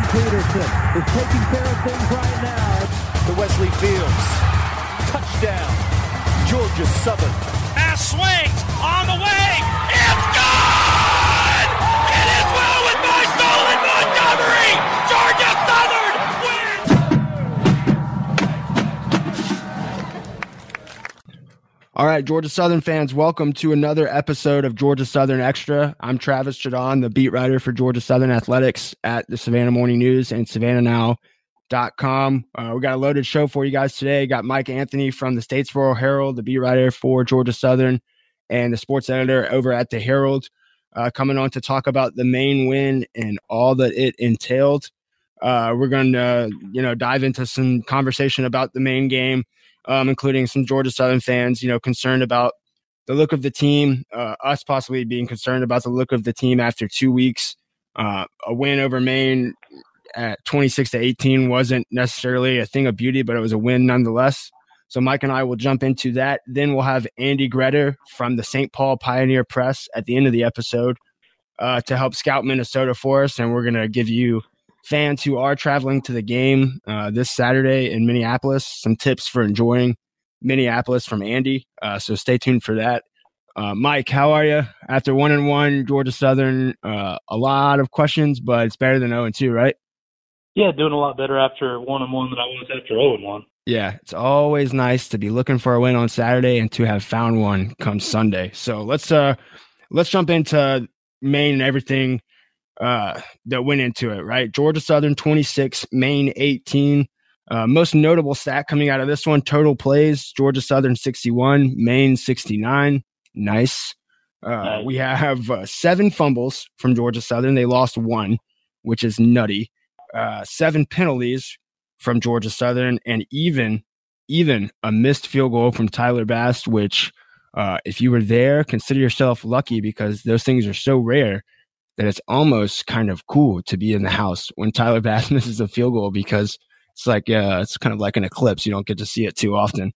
Peterson is taking care of things right now. To Wesley Fields. Touchdown. Georgia Southern. Pass swings on the way. It's good! It is well with my stolen Montgomery! Georgia Southern wins! All right, Georgia Southern fans, welcome to another episode of Georgia Southern Extra. I'm Travis Chadon, the beat writer for Georgia Southern Athletics at the Savannah Morning News and SavannahNow.com. We got a loaded show for you guys today. Got Mike Anthony from the Statesboro Herald, the beat writer for Georgia Southern, and the sports editor over at the Herald, coming on to talk about the Maine win and all that it entailed. We're going to, dive into some conversation about the Maine game, including some Georgia Southern fans, concerned about the look of the team, us possibly being concerned about the look of the team after 2 weeks. A win over Maine at 26-18 wasn't necessarily a thing of beauty, but it was a win nonetheless. So Mike and I will jump into that. Then we'll have Andy Gretter from the St. Paul Pioneer Press at the end of the episode to help scout Minnesota for us. And we're going to give you fans who are traveling to the game this Saturday in Minneapolis some tips for enjoying Minneapolis from Andy. So stay tuned for that. Mike, how are you? After 1-1, Georgia Southern, a lot of questions, but it's better than 0-2, right? Yeah, doing a lot better after 1-1 than I was after 0-1. Yeah, it's always nice to be looking for a win on Saturday and to have found one come Sunday. So let's jump into Maine and everything that went into it, right? Georgia Southern 26, Maine 18. Most notable stat coming out of this one, total plays, Georgia Southern 61, Maine 69. Nice. We have 7 fumbles from Georgia Southern. They lost 1, which is nutty. 7 penalties from Georgia Southern, and even a missed field goal from Tyler Bass, which if you were there, consider yourself lucky because those things are so rare that it's almost kind of cool to be in the house when Tyler Bass misses a field goal because it's like it's kind of like an eclipse. You don't get to see it too often.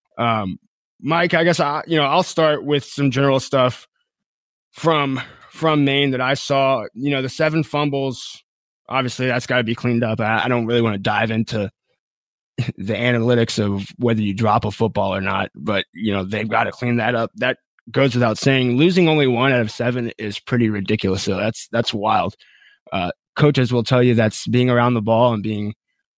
Mike, I guess I'll start with some general stuff from Maine that I saw. The 7 fumbles. Obviously, that's got to be cleaned up. I don't really want to dive into the analytics of whether you drop a football or not, but they've got to clean that up. That goes without saying. Losing only 1 out of 7 is pretty ridiculous. So that's wild. Coaches will tell you that's being around the ball and being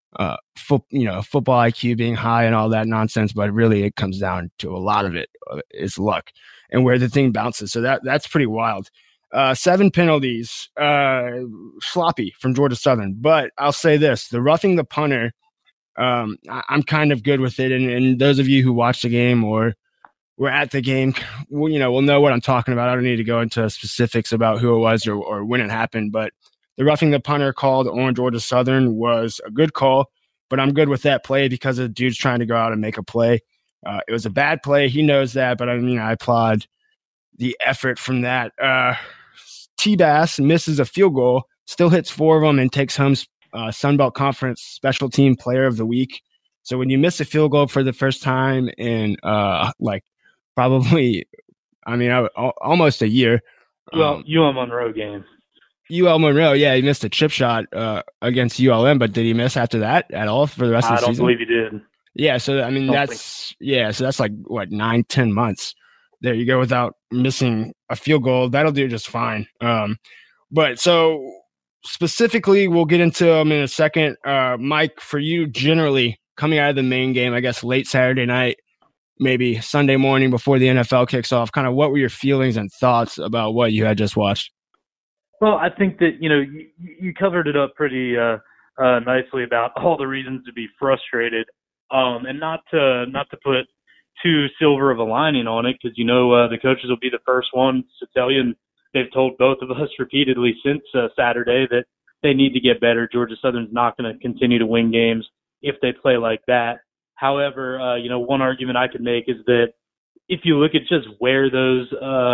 football IQ being high and all that nonsense, but really it comes down to a lot of it is luck and where the thing bounces. So that's pretty wild. 7 penalties, sloppy from Georgia Southern. But I'll say this, the roughing the punter, I'm kind of good with it. And those of you who watched the game or were at the game, will know what I'm talking about. I don't need to go into specifics about who it was or when it happened. But the roughing the punter called on Georgia Southern was a good call. But I'm good with that play because the dude's trying to go out and make a play. It was a bad play. He knows that. But I applaud the effort from that. T-Bass misses a field goal, still hits 4 of them, and takes home Sunbelt Conference Special Team Player of the Week. So when you miss a field goal for the first time in probably, almost a year. Well, UL Monroe game. UL Monroe, yeah, he missed a chip shot against ULM, but did he miss after that at all for the rest of the season? I don't believe he did. Yeah, so that's like what 9-10 months. There you go, without missing a field goal. That'll do just fine. But so specifically, we'll get into them in a second. Mike, for you generally coming out of the Maine game, I guess late Saturday night, maybe Sunday morning before the NFL kicks off, kind of what were your feelings and thoughts about what you had just watched? Well, I think that, you covered it up pretty nicely about all the reasons to be frustrated and not to put too silver of a lining on it because, the coaches will be the first ones to tell you, and they've told both of us repeatedly since Saturday that they need to get better. Georgia Southern's not going to continue to win games if they play like that. However, one argument I could make is that if you look at just where those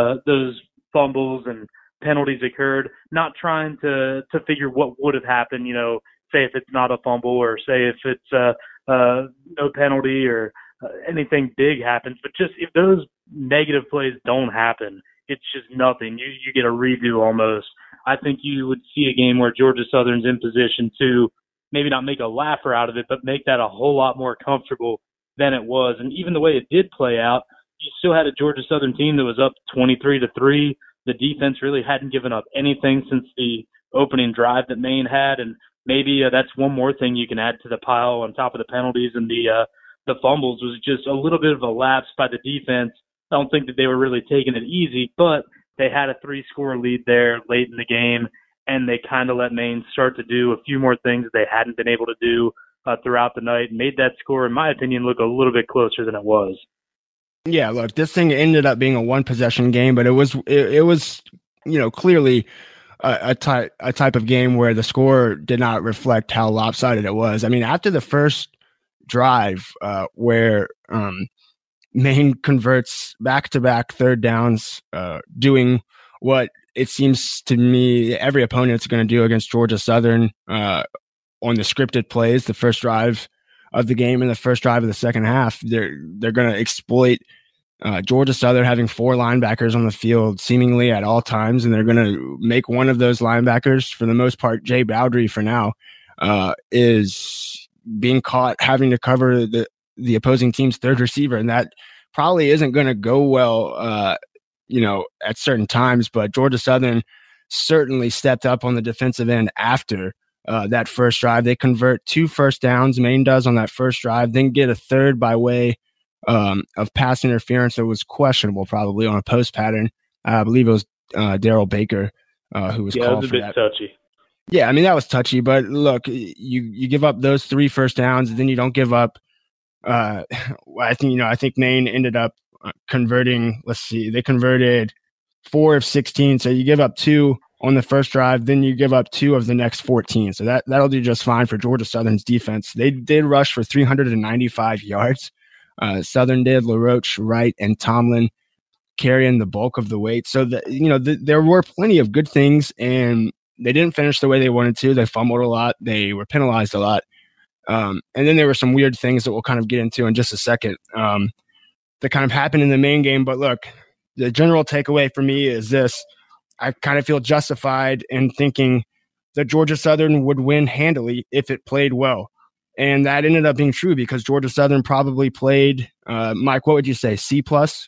fumbles and penalties occurred, not trying to figure what would have happened, say if it's not a fumble or say if it's no penalty or anything big happens, but just if those negative plays don't happen, it's just nothing. You get a redo almost I think you would see a game where Georgia Southern's in position to maybe not make a laugher out of it, but make that a whole lot more comfortable than it was. And even the way it did play out, you still had a Georgia Southern team that was up 23-3. The defense really hadn't given up anything since the opening drive that Maine had, and maybe that's one more thing you can add to the pile on top of the penalties and the fumbles was just a little bit of a lapse by the defense. I don't think that they were really taking it easy, but they had a 3-score lead there late in the game, and they kind of let Maine start to do a few more things they hadn't been able to do throughout the night, made that score, in my opinion, look a little bit closer than it was. Yeah, look, this thing ended up being a one-possession game, but it was clearly a type of game where the score did not reflect how lopsided it was. I mean, after the first drive where Maine converts back-to-back third downs, doing what it seems to me every opponent's going to do against Georgia Southern on the scripted plays, the first drive of the game and the first drive of the second half, they're going to exploit Georgia Southern having 4 linebackers on the field seemingly at all times, and they're going to make one of those linebackers, for the most part, Jay Bowdry for now, is being caught having to cover the opposing team's third receiver, and that probably isn't going to go well, at certain times. But Georgia Southern certainly stepped up on the defensive end after that first drive. They convert 2 first downs, Maine does, on that first drive, then get a third by way of pass interference that was questionable, probably on a post pattern. I believe it was Daryl Baker who was called for that. Yeah, it was a bit touchy. Yeah, I mean, that was touchy, but look, you give up those 3 first downs, and then you don't give up. I think Maine ended up converting. Let's see, they converted 4 of 16, so you give up 2 on the first drive, then you give up 2 of the next 14. So that'll do just fine for Georgia Southern's defense. They did rush for 395 yards. Southern did. LaRoche, Wright, and Tomlin carrying the bulk of the weight. So there were plenty of good things, and they didn't finish the way they wanted to. They fumbled a lot. They were penalized a lot. And then there were some weird things that we'll kind of get into in just a second that kind of happened in the main game. But look, the general takeaway for me is this. I kind of feel justified in thinking that Georgia Southern would win handily if it played well. And that ended up being true because Georgia Southern probably played, Mike, what would you say, C+?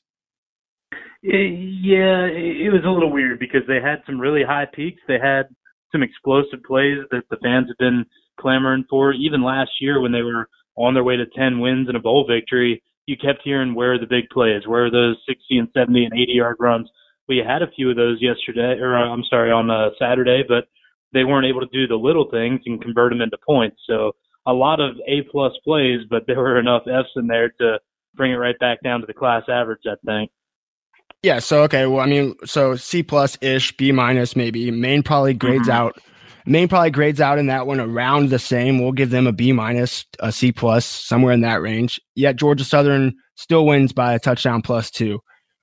Yeah, it was a little weird because they had some really high peaks. They had some explosive plays that the fans have been clamoring for. Even last year when they were on their way to 10 wins and a bowl victory, you kept hearing where are the big plays, where are those 60 and 70 and 80-yard runs. We had a few of those on Saturday, but they weren't able to do the little things and convert them into points. So a lot of A-plus plays, but there were enough Fs in there to bring it right back down to the class average, I think. Yeah, so, okay, well, I mean, so C+-ish, B- maybe. Maine probably grades out. Maine probably grades out in that one around the same. We'll give them a B-, a C+, somewhere in that range. Yet Georgia Southern still wins by a touchdown +2.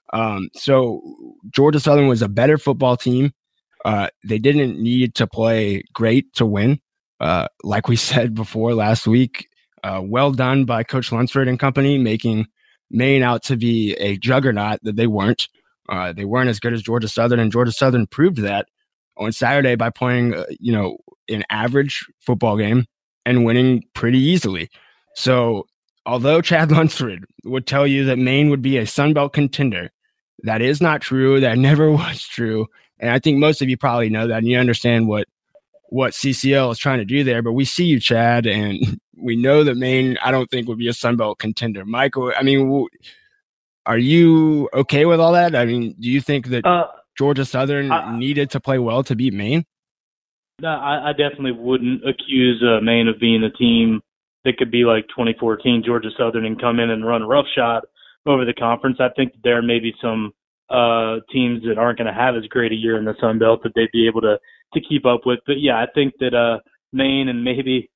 So Georgia Southern was a better football team. They didn't need to play great to win. Like we said before last week, well done by Coach Lunsford and company, making Maine out to be a juggernaut that they weren't. They weren't as good as Georgia Southern, and Georgia Southern proved that on Saturday by playing, an average football game and winning pretty easily. So although Chad Lunsford would tell you that Maine would be a Sun Belt contender, that is not true. That never was true. And I think most of you probably know that, and you understand what CCL is trying to do there. But we see you, Chad, and we know that Maine, I don't think, would be a Sun Belt contender. Michael, I mean, are you okay with all that? I mean, do you think that Georgia Southern needed to play well to beat Maine? No, I definitely wouldn't accuse Maine of being a team that could be like 2014 Georgia Southern and come in and run roughshod over the conference. I think that there may be some teams that aren't going to have as great a year in the Sun Belt that they'd be able to keep up with. But yeah, I think that Maine and maybe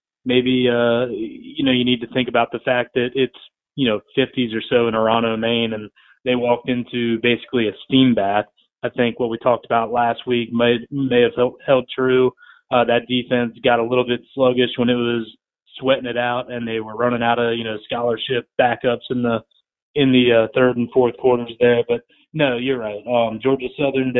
you need to think about the fact that it's 50s or so in Orano, Maine, and they walked into basically a steam bath. I think what we talked about last week may have held true. That defense got a little bit sluggish when it was sweating it out, and they were running out of scholarship backups in the third and fourth quarters there. But no, you're right. Georgia Southern, they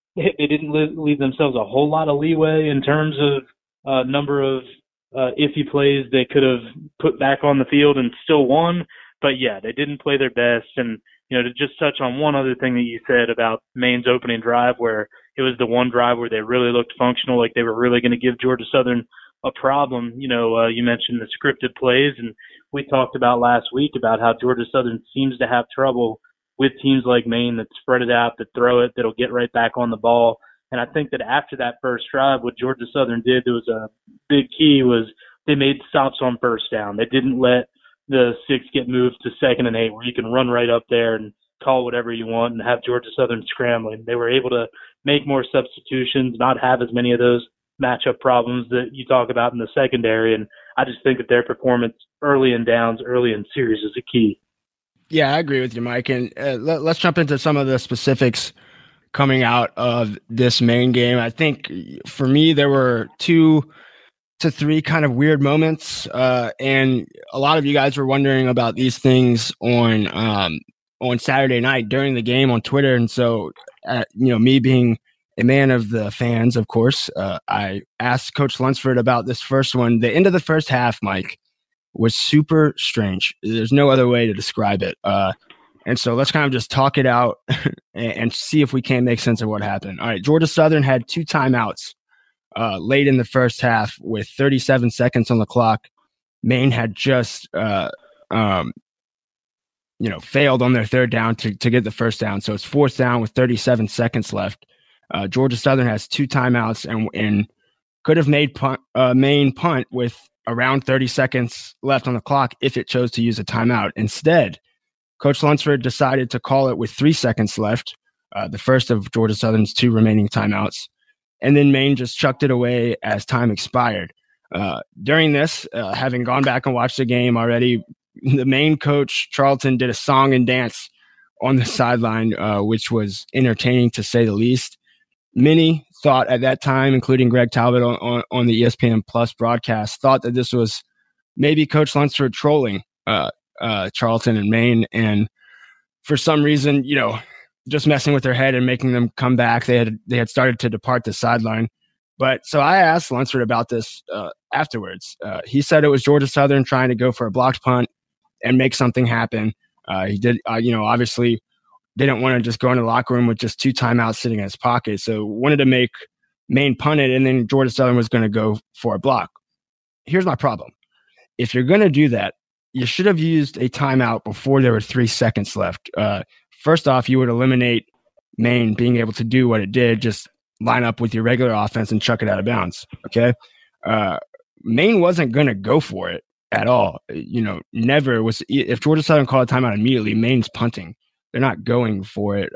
they didn't leave themselves a whole lot of leeway in terms of number of iffy plays they could have put back on the field and still won. But yeah, they didn't play their best. And, to just touch on one other thing that you said about Maine's opening drive, where it was the one drive where they really looked functional, like they were really going to give Georgia Southern a problem. You mentioned the scripted plays, and we talked about last week about how Georgia Southern seems to have trouble with teams like Maine that spread it out, that throw it, that'll get right back on the ball. And I think that after that first drive, what Georgia Southern did, there was a big key, was they made stops on first down. They didn't let the 6 get moved to 2nd and 8, where you can run right up there and call whatever you want and have Georgia Southern scrambling. They were able to make more substitutions, not have as many of those matchup problems that you talk about in the secondary. And I just think that their performance early in downs, early in series is a key. Yeah, I agree with you, Mike. And let's jump into some of the specifics coming out of this Maine game. I think for me, there were 2 to 3 kind of weird moments. And a lot of you guys were wondering about these things on Saturday night during the game on Twitter. And so, me being a man of the fans, of course, I asked Coach Lunsford about this first one. The end of the first half, Mike, was super strange. There's no other way to describe it. And so let's kind of just talk it out and see if we can't make sense of what happened. All right, Georgia Southern had 2 timeouts late in the first half with 37 seconds on the clock. Maine had just failed on their third down to get the first down. So it's 4th down with 37 seconds left. Georgia Southern has 2 timeouts and could have made Maine punt with around 30 seconds left on the clock if it chose to use a timeout. Instead, Coach Lunsford decided to call it with 3 seconds left, the first of Georgia Southern's 2 remaining timeouts. And then Maine just chucked it away as time expired. During this, having gone back and watched the game already, the Maine coach, Charlton, did a song and dance on the sideline, which was entertaining to say the least. Many thought at that time, including Greg Talbot on the ESPN Plus broadcast, thought that this was maybe Coach Lunsford trolling Charlton and Maine. And for some reason, just messing with their head and making them come back. They had started to depart the sideline. But so I asked Lunsford about this afterwards. He said it was Georgia Southern trying to go for a blocked punt and make something happen. He did, obviously didn't want to just go into the locker room with just 2 timeouts sitting in his pocket. So wanted to make Maine punt it, and then Georgia Southern was going to go for a block. Here's my problem. If you're going to do that, you should have used a timeout before there were 3 seconds left. First off, you would eliminate Maine being able to do what it did, just line up with your regular offense and chuck it out of bounds. Okay. Maine wasn't going to go for it at all. Never was. If Georgia Southern called a timeout immediately, Maine's punting. They're not going for it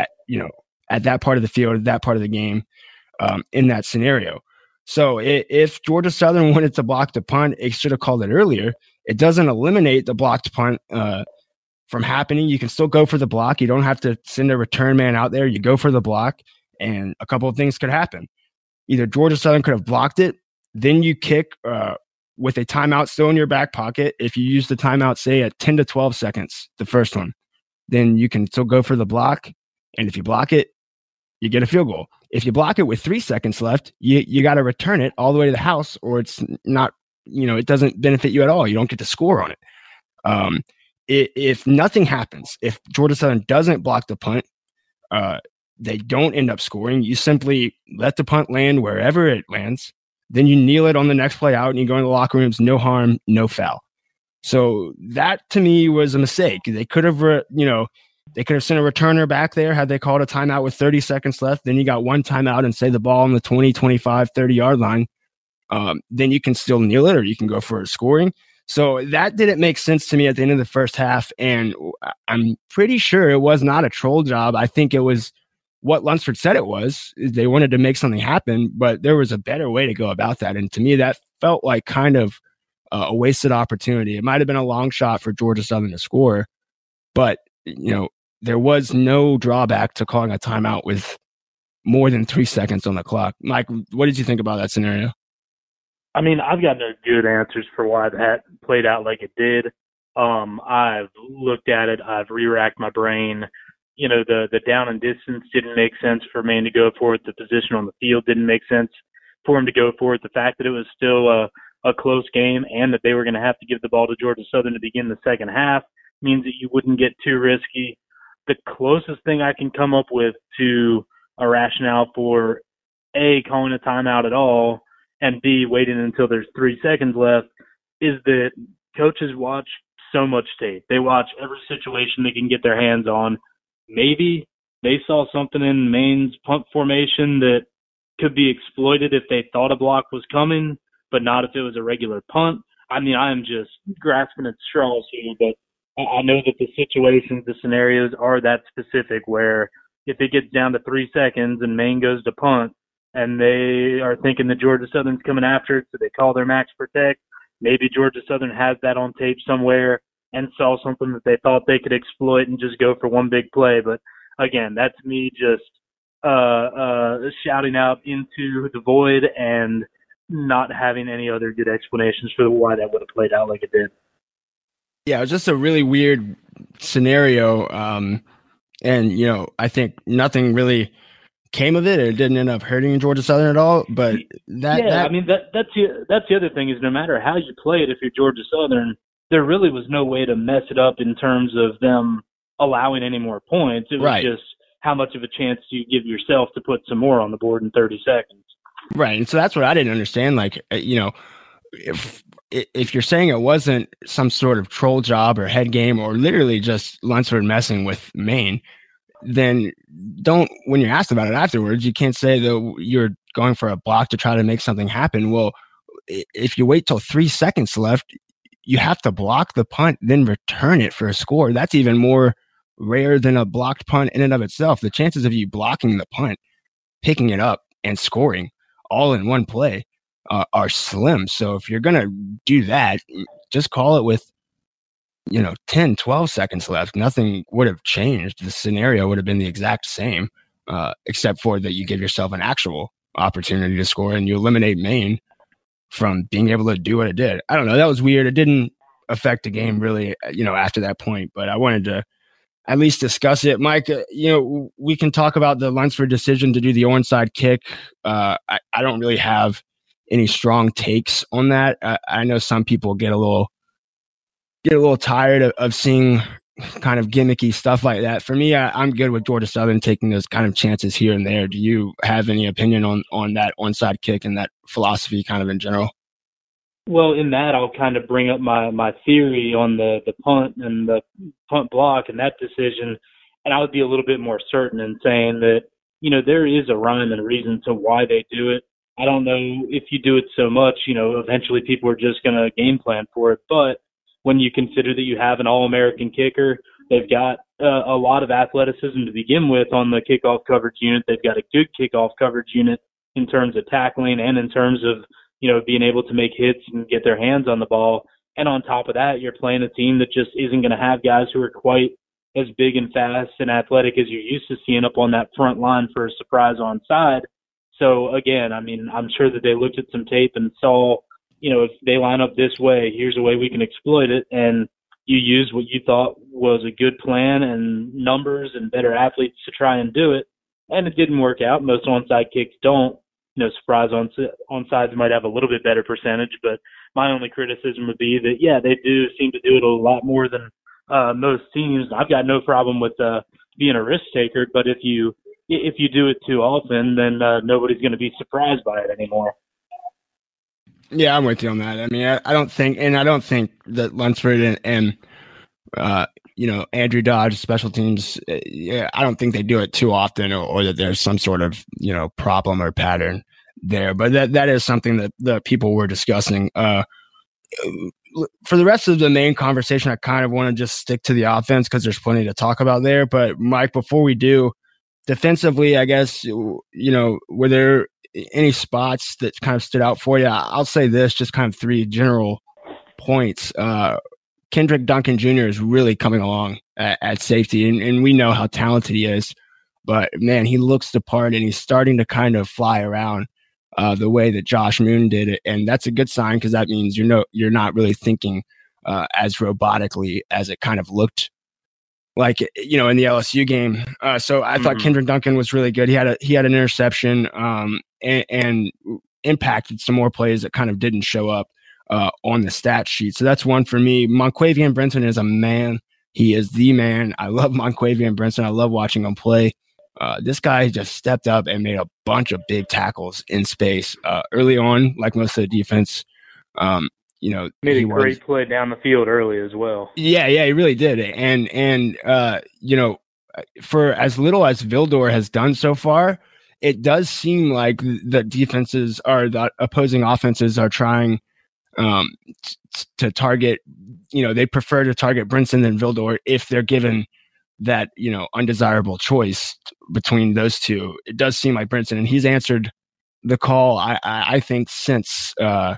at that part of the field, that part of the game, in that scenario. So if Georgia Southern wanted to block the punt, it should have called it earlier. It doesn't eliminate the blocked punt from happening. You can still go for the block. You don't have to send a return man out there. You go for the block, and a couple of things could happen. Either Georgia Southern could have blocked it, then you kick with a timeout still in your back pocket. If you use the timeout, say at 10 to 12 seconds, the first one, then you can still go for the block. And if you block it, you get a field goal. If you block it with 3 seconds left, you got to return it all the way to the house, or it's not, it doesn't benefit you at all. You don't get to score on it. If nothing happens, if Georgia Southern doesn't block the punt, they don't end up scoring. You simply let the punt land wherever it lands. Then you kneel it on the next play out and you go in the locker rooms, no harm, no foul. So that to me was a mistake. They could have, they could have sent a returner back there had they called a timeout with 30 seconds left. Then you got one timeout and say the ball on the 20, 25, 30 yard line. Then you can still kneel it or you can go for a scoring. So that didn't make sense to me at the end of the first half. And I'm pretty sure it was not a troll job. I think it was what Lunsford said it was. They wanted to make something happen, but there was a better way to go about that. And to me, that felt like kind of a wasted opportunity. It might have been a long shot for Georgia Southern to score, but there was no drawback to calling a timeout with more than 3 seconds on the clock. Mike, what did you think about that scenario? I mean, I've got no good answers for why that played out like it did. I've looked at it. I've re-racked my brain. The down and distance didn't make sense for Maine to go for it. The position on the field didn't make sense for him to go for it. The fact that it was still a close game and that they were going to have to give the ball to Georgia Southern to begin the second half means that you wouldn't get too risky. The closest thing I can come up with to a rationale for A, calling a timeout at all, and B, waiting until there's 3 seconds left, is that coaches watch so much tape. They watch every situation they can get their hands on. Maybe they saw something in Maine's punt formation that could be exploited if they thought a block was coming, but not if it was a regular punt. I mean, I am just grasping at straws here, but I know that the situations, the scenarios are that specific where if it gets down to 3 seconds and Maine goes to punt and they are thinking that Georgia Southern's coming after it, so they call their max protect. Maybe Georgia Southern has that on tape somewhere and saw something that they thought they could exploit and just go for one big play. But again, that's me just shouting out into the void and not having any other good explanations for why that would have played out like it did. Yeah, it was just a really weird scenario. And, I think nothing really came of it. It didn't end up hurting Georgia Southern at all. But that's the other thing is no matter how you play it, if you're Georgia Southern, there really was no way to mess it up in terms of them allowing any more points. It was just how much of a chance do you give yourself to put some more on the board in 30 seconds. Right. And so that's what I didn't understand. Like, if you're saying it wasn't some sort of troll job or head game or literally just Lunsford messing with Maine, then when you're asked about it afterwards, you can't say that you're going for a block to try to make something happen. Well, if you wait till 3 seconds left, you have to block the punt, then return it for a score. That's even more rare than a blocked punt in and of itself. The chances of you blocking the punt, picking it up, and scoring all in one play are slim. So if you're going to do that, just call it with, 10, 12 seconds left. Nothing would have changed. The scenario would have been the exact same, except for that you give yourself an actual opportunity to score and you eliminate Maine from being able to do what it did. I don't know. That was weird. It didn't affect the game really, after that point, but I wanted to at least discuss it. Mike, we can talk about the Lunsford decision to do the onside kick. I don't really have any strong takes on that. I know some people get a little tired of seeing kind of gimmicky stuff like that. For me, I'm good with Georgia Southern taking those kind of chances here and there. Do you have any opinion on that onside kick and that philosophy kind of in general? Well, in that, I'll kind of bring up my theory on the punt and the punt block and that decision, and I would be a little bit more certain in saying that, there is a rhyme and reason to why they do it. I don't know if you do it so much, eventually people are just going to game plan for it, but when you consider that you have an All-American kicker, they've got a lot of athleticism to begin with on the kickoff coverage unit. They've got a good kickoff coverage unit in terms of tackling and in terms of, being able to make hits and get their hands on the ball. And on top of that, you're playing a team that just isn't going to have guys who are quite as big and fast and athletic as you're used to seeing up on that front line for a surprise onside. So, again, I'm sure that they looked at some tape and saw, if they line up this way, here's a way we can exploit it. And you use what you thought was a good plan and numbers and better athletes to try and do it. And it didn't work out. Most onside kicks don't. Surprise onsides might have a little bit better percentage, but my only criticism would be that, they do seem to do it a lot more than most teams. I've got no problem with being a risk taker, but if you do it too often, then nobody's going to be surprised by it anymore. Yeah, I'm with you on that. I mean, I don't think that Lunsford and Andrew Dodge special teams, I don't think they do it too often or that there's some sort of, problem or pattern there. But that is something that the people were discussing. For the rest of the main conversation, I kind of want to just stick to the offense because there's plenty to talk about there. But Mike, before we do, defensively, I guess, were there any spots that kind of stood out for you? I'll say this, just kind of 3 general points. Kendrick Duncan Jr. is really coming along at safety, and we know how talented he is. But, man, he looks the part, and he's starting to kind of fly around the way that Josh Moon did it. And that's a good sign because that means you're not really thinking as robotically as it kind of looked like, you know, in the LSU game. So I thought Kendrick Duncan was really good. He had an interception and impacted some more plays that kind of didn't show up on the stat sheet. So that's one for me. Monquavian Brinson is a man. He is the man. I love Monquavian Brinson. I love watching him play. This guy just stepped up and made a bunch of big tackles in space early on, like most of the defense. You know, made a great play down the field early as well. Yeah, he really did. And you know, for as little as Vildor has done so far, it does seem like the defenses or the opposing offenses are trying to target. You know, they prefer to target Brinson than Vildor if they're given that, you know, undesirable choice between those two. It does seem like Brinson, and he's answered the call. I think since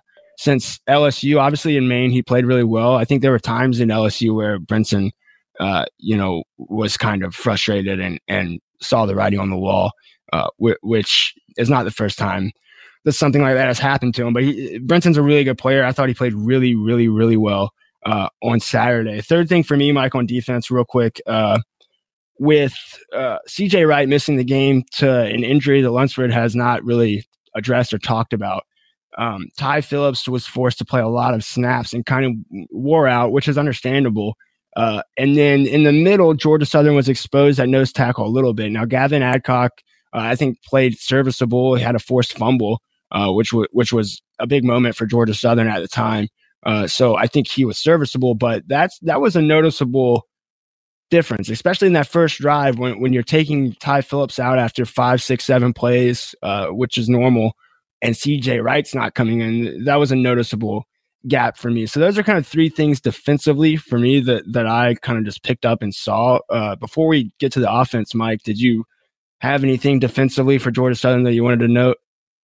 LSU, obviously in Maine, he played really well. I think there were times in LSU where Brinson, you know, was kind of frustrated and saw the writing on the wall, which is not the first time that something like that has happened to him. But Brinson's a really good player. I thought he played really, really, really well on Saturday. Third thing for me, Mike, on defense, real quick, with CJ Wright missing the game to an injury that Lunsford has not really addressed or talked about. Ty Phillips was forced to play a lot of snaps and kind of wore out, which is understandable. And then in the middle, Georgia Southern was exposed at nose tackle a little bit. Now, Gavin Adcock, I think, played serviceable. He had a forced fumble, which was a big moment for Georgia Southern at the time. So I think he was serviceable, but that was a noticeable difference, especially in that first drive when you're taking Ty Phillips out after 5, 6, 7 plays, which is normal. And CJ Wright's not coming in. That was a noticeable gap for me. So those are kind of three things defensively for me that I kind of just picked up and saw. Before we get to the offense, Mike, did you have anything defensively for Georgia Southern that you wanted to note?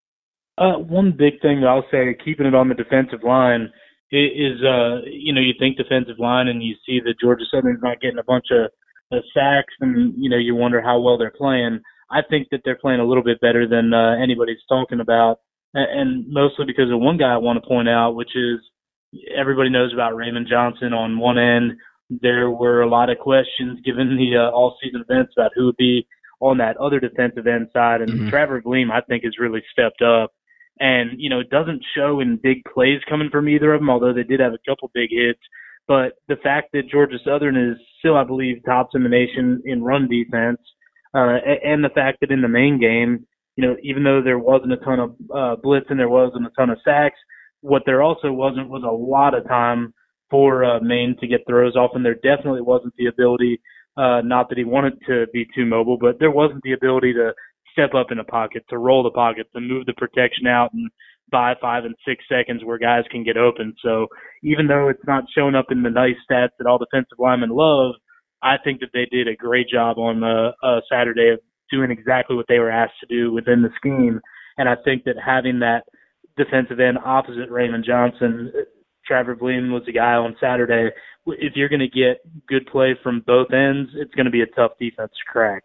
One big thing that I'll say, keeping it on the defensive line, is you know, you think defensive line and you see that Georgia Southern's not getting a bunch of sacks, and you know, you wonder how well they're playing. I think that they're playing a little bit better than anybody's talking about. And mostly because of one guy I want to point out, which is everybody knows about Raymond Johnson on one end. There were a lot of questions given the all-season events about who would be on that other defensive end side. And Trevor Gleam, I think, has really stepped up. And, you know, it doesn't show in big plays coming from either of them, although they did have a couple big hits. But the fact that Georgia Southern is still, I believe, tops in the nation in run defense, and the fact that in the main game, you know, even though there wasn't a ton of blitz and there wasn't a ton of sacks, what there also wasn't was a lot of time for Maine to get throws off, and there definitely wasn't the ability, not that he wanted to be too mobile, but there wasn't the ability to step up in a pocket, to roll the pocket, to move the protection out and buy 5 and 6 seconds where guys can get open. So even though it's not showing up in the nice stats that all defensive linemen love, I think that they did a great job on Saturday of doing exactly what they were asked to do within the scheme. And I think that having that defensive end opposite Raymond Johnson, Trevor Gleam was the guy on Saturday. If you're going to get good play from both ends, it's going to be a tough defense to crack.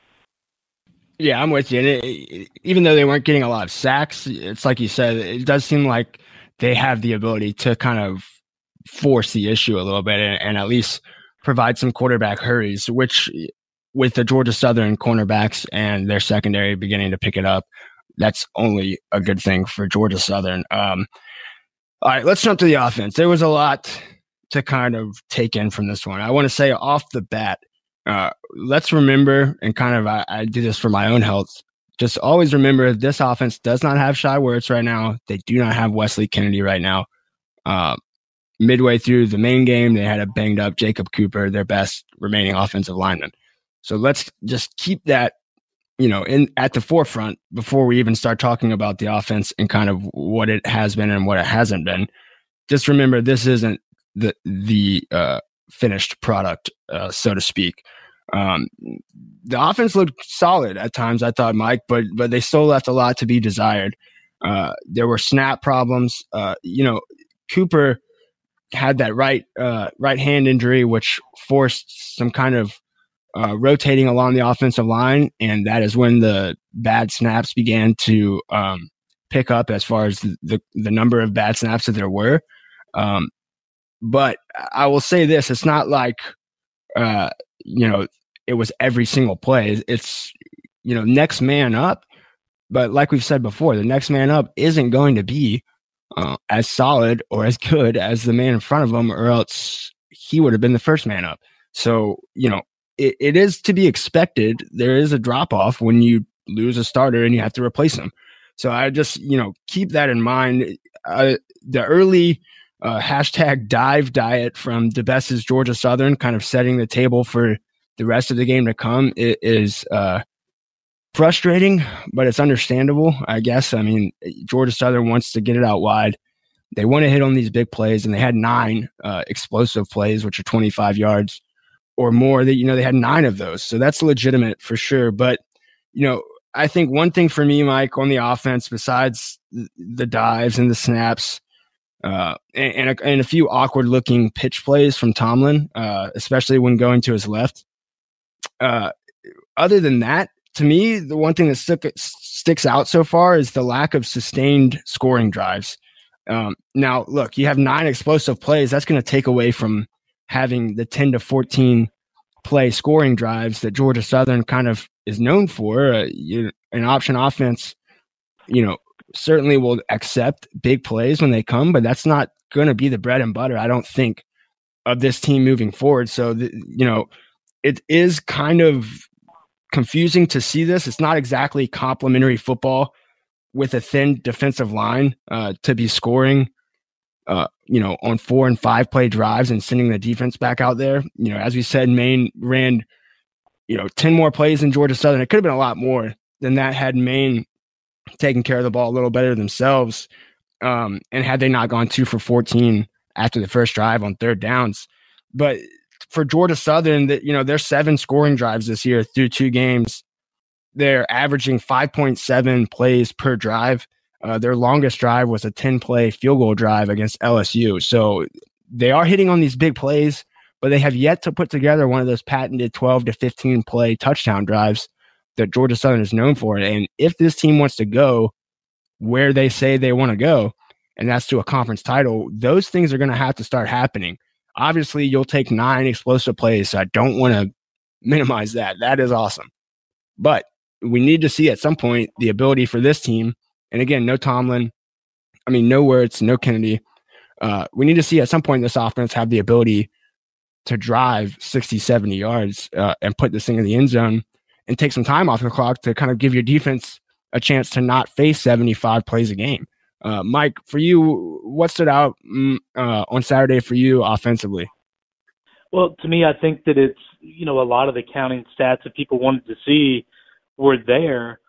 Yeah, I'm with you. And even though they weren't getting a lot of sacks, it's like you said, it does seem like they have the ability to kind of force the issue a little bit and at least provide some quarterback hurries, which with the Georgia Southern cornerbacks and their secondary beginning to pick it up, that's only a good thing for Georgia Southern. All right, let's jump to the offense. There was a lot to kind of take in from this one. I want to say off the bat, let's remember, and kind of I do this for my own health, just always remember this offense does not have Shai Werts right now. They do not have Wesley Kennedy right now. Midway through the main game, they had a banged up Jacob Cooper, their best remaining offensive lineman. So let's just keep that, you know, at the forefront before we even start talking about the offense and kind of what it has been and what it hasn't been. Just remember, this isn't the finished product, so to speak. The offense looked solid at times, I thought, Mike, but they still left a lot to be desired. There were snap problems. You know, Cooper had that right hand injury, which forced some kind of rotating along the offensive line, and that is when the bad snaps began to pick up as far as the number of bad snaps that there were. But I will say this, it's not like it was every single play. It's, next man up. But like we've said before, the next man up isn't going to be as solid or as good as the man in front of him, or else he would have been the first man up. So, it is to be expected. There is a drop off when you lose a starter and you have to replace him. So I just, keep that in mind. The early hashtag dive diet from DeBest's Georgia Southern, kind of setting the table for the rest of the game to come, it is frustrating, but it's understandable, I guess. I mean, Georgia Southern wants to get it out wide. They want to hit on these big plays, and they had 9 explosive plays, which are 25 yards or more. That they had 9 of those, so that's legitimate for sure. But I think one thing for me, Mike, on the offense, besides the dives and the snaps, and a few awkward-looking pitch plays from Tomlin, especially when going to his left. Other than that, to me, the one thing that sticks out so far is the lack of sustained scoring drives. Now, look, you have 9 explosive plays. That's going to take away from having the 10 to 14 play scoring drives that Georgia Southern kind of is known for. An option offense, certainly will accept big plays when they come, but that's not going to be the bread and butter, I don't think, of this team moving forward. So, it is kind of confusing to see this. It's not exactly complimentary football with a thin defensive line to be scoring, on 4 and 5 play drives and sending the defense back out there. As we said, Maine ran, 10 more plays than Georgia Southern. It could have been a lot more than that had Maine taken care of the ball a little better themselves. And had they not gone 2 for 14 after the first drive on third downs. But for Georgia Southern, their 7 scoring drives this year through 2 games, they're averaging 5.7 plays per drive. Their longest drive was a 10-play field goal drive against LSU. So they are hitting on these big plays, but they have yet to put together one of those patented 12 to 15 play touchdown drives that Georgia Southern is known for. And if this team wants to go where they say they want to go, and that's to a conference title, those things are going to have to start happening. Obviously, you'll take 9 explosive plays, so I don't want to minimize that. That is awesome. But we need to see at some point the ability for this team, and again, no Tomlin, no Wirtz, no Kennedy. We need to see at some point this offense have the ability to drive 60, 70 yards and put this thing in the end zone and take some time off the clock to kind of give your defense a chance to not face 75 plays a game. Mike, for you, what stood out on Saturday for you offensively? Well, to me, I think that it's, a lot of the counting stats that people wanted to see were there.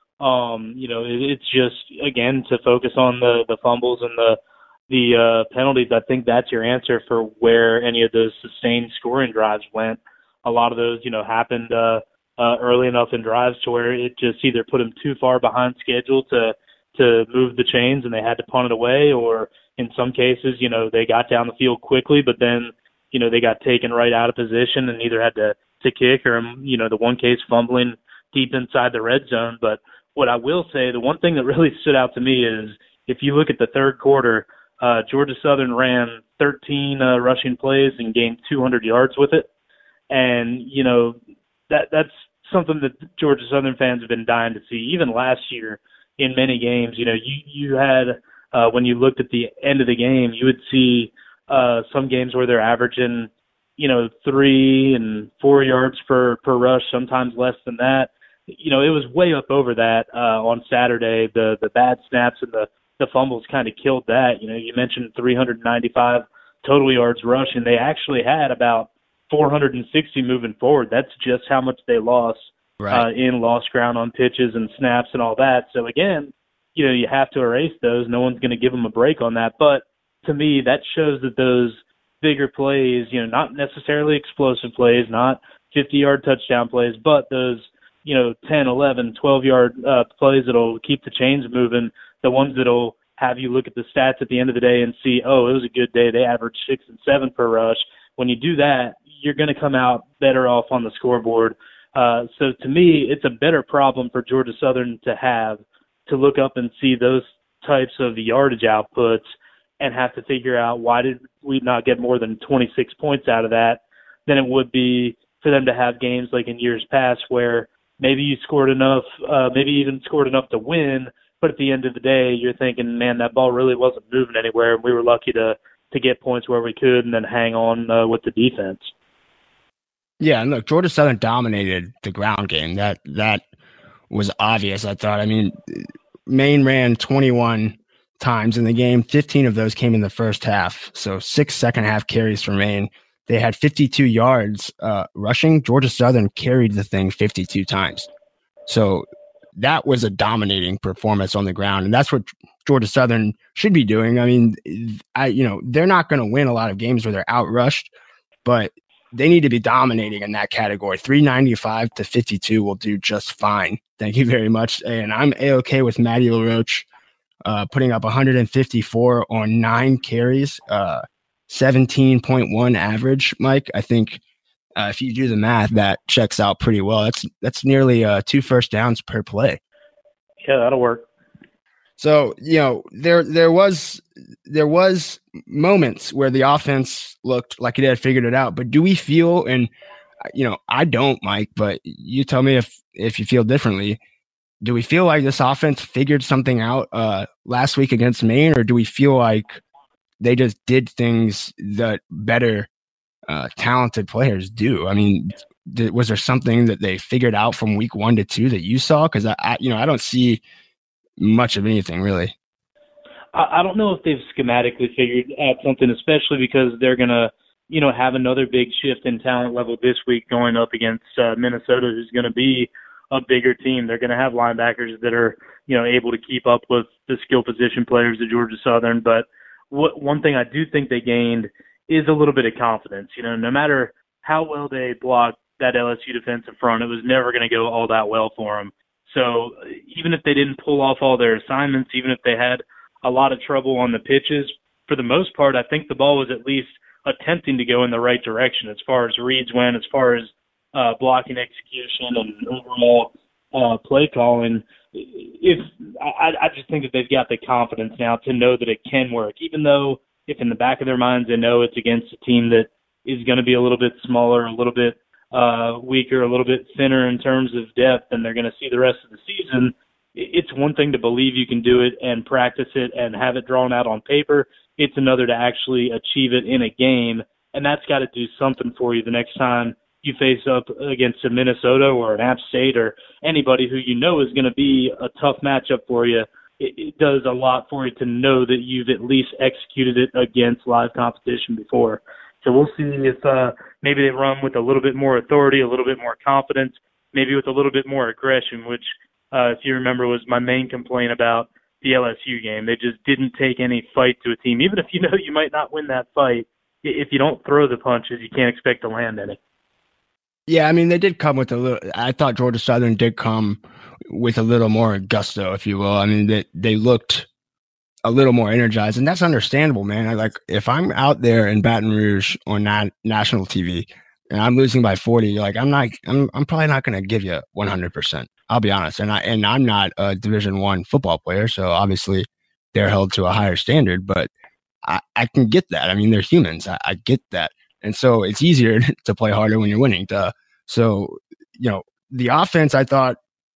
It's just, again, to focus on the fumbles and the penalties. I think that's your answer for where any of those sustained scoring drives went. A lot of those, happened early enough in drives to where it just either put them too far behind schedule to move the chains and they had to punt it away, or in some cases, they got down the field quickly, but then, they got taken right out of position and either had to kick or, the one case fumbling deep inside the red zone. But what I will say, the one thing that really stood out to me is if you look at the third quarter, Georgia Southern ran 13 rushing plays and gained 200 yards with it. And, that's something that Georgia Southern fans have been dying to see. Even last year in many games, you had, when you looked at the end of the game, you would see some games where they're averaging, 3 and 4 yards per rush, sometimes less than that. It was way up over that on Saturday. The bad snaps and the fumbles kind of killed that. You mentioned 395 total yards rushing. They actually had about 460 moving forward. That's just how much they lost in lost ground on pitches and snaps and all that. So again, you have to erase those. No one's going to give them a break on that. But to me, that shows that those bigger plays, not necessarily explosive plays, not 50-yard touchdown plays, but those, 10, 11, 12-yard plays that'll keep the chains moving, the ones that'll have you look at the stats at the end of the day and see, oh, it was a good day. They averaged 6 and 7 per rush. When you do that, you're going to come out better off on the scoreboard. So to me, it's a better problem for Georgia Southern to have, to look up and see those types of yardage outputs and have to figure out why did we not get more than 26 points out of that than it would be, for them to have games like in years past where maybe you scored enough, maybe even scored enough to win, but at the end of the day, you're thinking, man, that ball really wasn't moving anywhere, and we were lucky to get points where we could and then hang on with the defense. Yeah, and look, Georgia Southern dominated the ground game. That was obvious, I thought. I mean, Maine ran 21 times in the game. 15 of those came in the first half, so 6 second-half carries for Maine. They had 52 yards rushing. Georgia Southern carried the thing 52 times. So that was a dominating performance on the ground, and that's what Georgia Southern should be doing. I mean, they're not going to win a lot of games where they're outrushed, but they need to be dominating in that category. 395 to 52 will do just fine. Thank you very much. And I'm A-okay with Matty LaRoche putting up 154 on 9 carries, 17.1 average, Mike. I think if you do the math, that checks out pretty well. That's nearly 2 first downs per play. Yeah, that'll work. So, there was moments where the offense looked like it had figured it out, but do we feel, and I don't, Mike, but you tell me if you feel differently, do we feel like this offense figured something out last week against Maine, or do we feel like they just did things that better talented players do? I mean, was there something that they figured out from week 1 to 2 that you saw? Because I don't see much of anything really. I don't know if they've schematically figured out something, especially because they're going to, have another big shift in talent level this week going up against Minnesota, who's going to be a bigger team. They're going to have linebackers that are, able to keep up with the skill position players of Georgia Southern. But one thing I do think they gained is a little bit of confidence. No matter how well they blocked that LSU defensive front, it was never going to go all that well for them. So even if they didn't pull off all their assignments, even if they had a lot of trouble on the pitches, for the most part, I think the ball was at least attempting to go in the right direction as far as reads went, as far as blocking execution and overall play calling. I just think that they've got the confidence now to know that it can work, even though if in the back of their minds they know it's against a team that is going to be a little bit smaller, a little bit weaker, a little bit thinner in terms of depth, and they're going to see the rest of the season. It's one thing to believe you can do it and practice it and have it drawn out on paper. It's another to actually achieve it in a game, and that's got to do something for you the next time you face up against a Minnesota or an App State or anybody who is going to be a tough matchup for you. It does a lot for you to know that you've at least executed it against live competition before. So we'll see if maybe they run with a little bit more authority, a little bit more confidence, maybe with a little bit more aggression, which, if you remember, was my main complaint about the LSU game. They just didn't take any fight to a team. Even if you might not win that fight, if you don't throw the punches, you can't expect to land any. Yeah, I mean, they did come with a little – I thought Georgia Southern did come with a little more gusto, if you will. I mean, they looked – a little more energized, and that's understandable, man. If I'm out there in Baton Rouge on national TV and I'm losing by 40, I'm probably not going to give you 100%. I'll be honest. And I'm not a Division I football player, so obviously they're held to a higher standard, but I can get that. I mean, they're humans. I get that. And so it's easier to play harder when you're winning. So, the offense, I thought,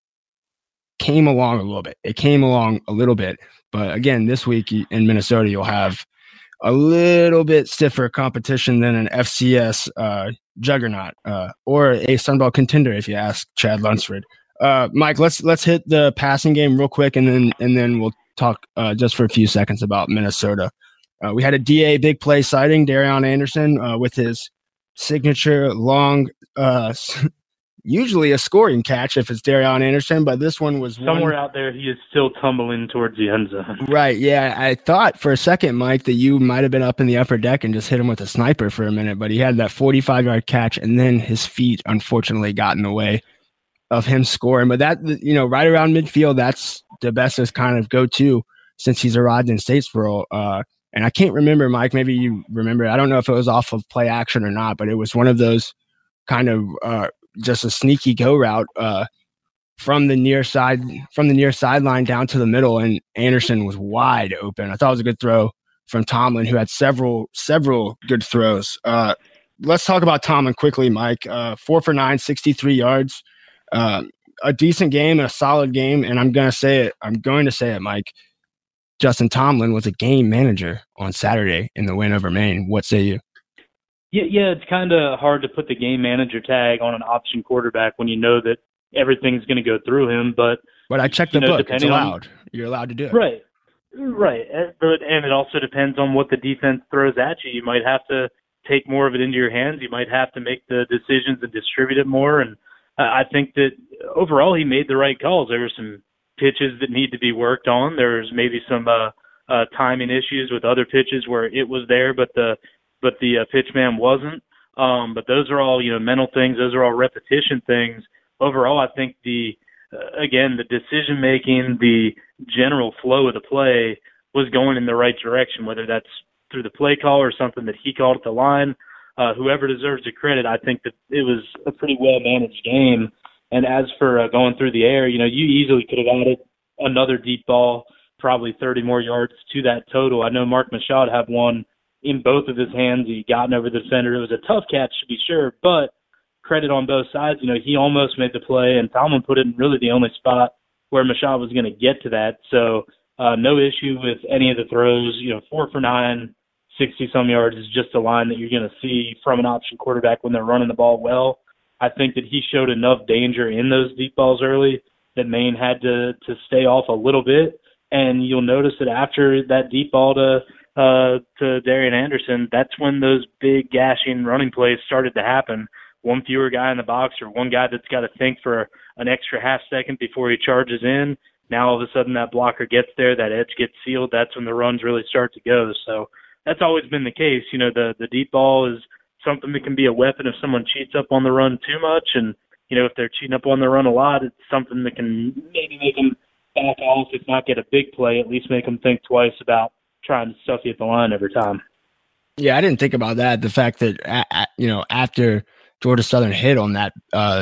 came along a little bit. It came along a little bit. But again, this week in Minnesota, you'll have a little bit stiffer competition than an FCS juggernaut or a Sunbelt contender, if you ask Chad Lunsford. Mike, let's hit the passing game real quick, and then we'll talk just for a few seconds about Minnesota. We had a DA big play sighting, Darion Anderson, with his signature long usually a scoring catch if it's Darion Anderson, but this one was somewhere out there. He is still tumbling towards the end zone. Right. Yeah. I thought for a second, Mike, that you might have been up in the upper deck and just hit him with a sniper for a minute, but he had that 45-yard catch, and then his feet unfortunately got in the way of him scoring. But that, right around midfield, that's the best's kind of go-to since he's arrived in Statesboro. And I can't remember, Mike, maybe you remember. I don't know if it was off of play action or not, but it was one of those kind of just a sneaky go route from the near sideline down to the middle, and Anderson was wide open. I thought it was a good throw from Tomlin, who had several good throws. let's talk about Tomlin quickly, Mike. 4 for 9, 63 yards. A decent game, a solid game, and I'm going to say it, Mike. Justin Tomlin was a game manager on Saturday in the win over Maine. What say you? Yeah, it's kind of hard to put the game manager tag on an option quarterback when you know that everything's going to go through him. But I checked the book. It's allowed. You're allowed to do it. Right. And it also depends on what the defense throws at you. You might have to take more of it into your hands. You might have to make the decisions and distribute it more. And I think that overall he made the right calls. There were some pitches that need to be worked on. There's maybe some timing issues with other pitches where it was there, but the pitch man wasn't. But those are all, mental things. Those are all repetition things. Overall, I think the decision making, the general flow of the play was going in the right direction, whether that's through the play call or something that he called at the line. Whoever deserves the credit, I think that it was a pretty well managed game. And as for going through the air, you easily could have added another deep ball, probably 30 more yards to that total. I know Mark Machad had one in both of his hands. He gotten over the defender. It was a tough catch to be sure, but credit on both sides. He almost made the play, and Tomlin put it in really the only spot where Machad was going to get to that. So no issue with any of the throws. 4 for 9, 60-some yards is just a line that you're going to see from an option quarterback when they're running the ball well. I think that he showed enough danger in those deep balls early that Maine had to stay off a little bit. And you'll notice that after that deep ball to Darian Anderson, that's when those big gashing running plays started to happen. One fewer guy in the box or one guy that's got to think for an extra half second before he charges in. Now all of a sudden that blocker gets there, that edge gets sealed. That's when the runs really start to go. So that's always been the case. The deep ball is something that can be a weapon if someone cheats up on the run too much. And, if they're cheating up on the run a lot, it's something that can maybe make them back off, if not get a big play, at least make them think twice about trying to stuff you at the line every time. Yeah, I didn't think about that. The fact that, after Georgia Southern hit on that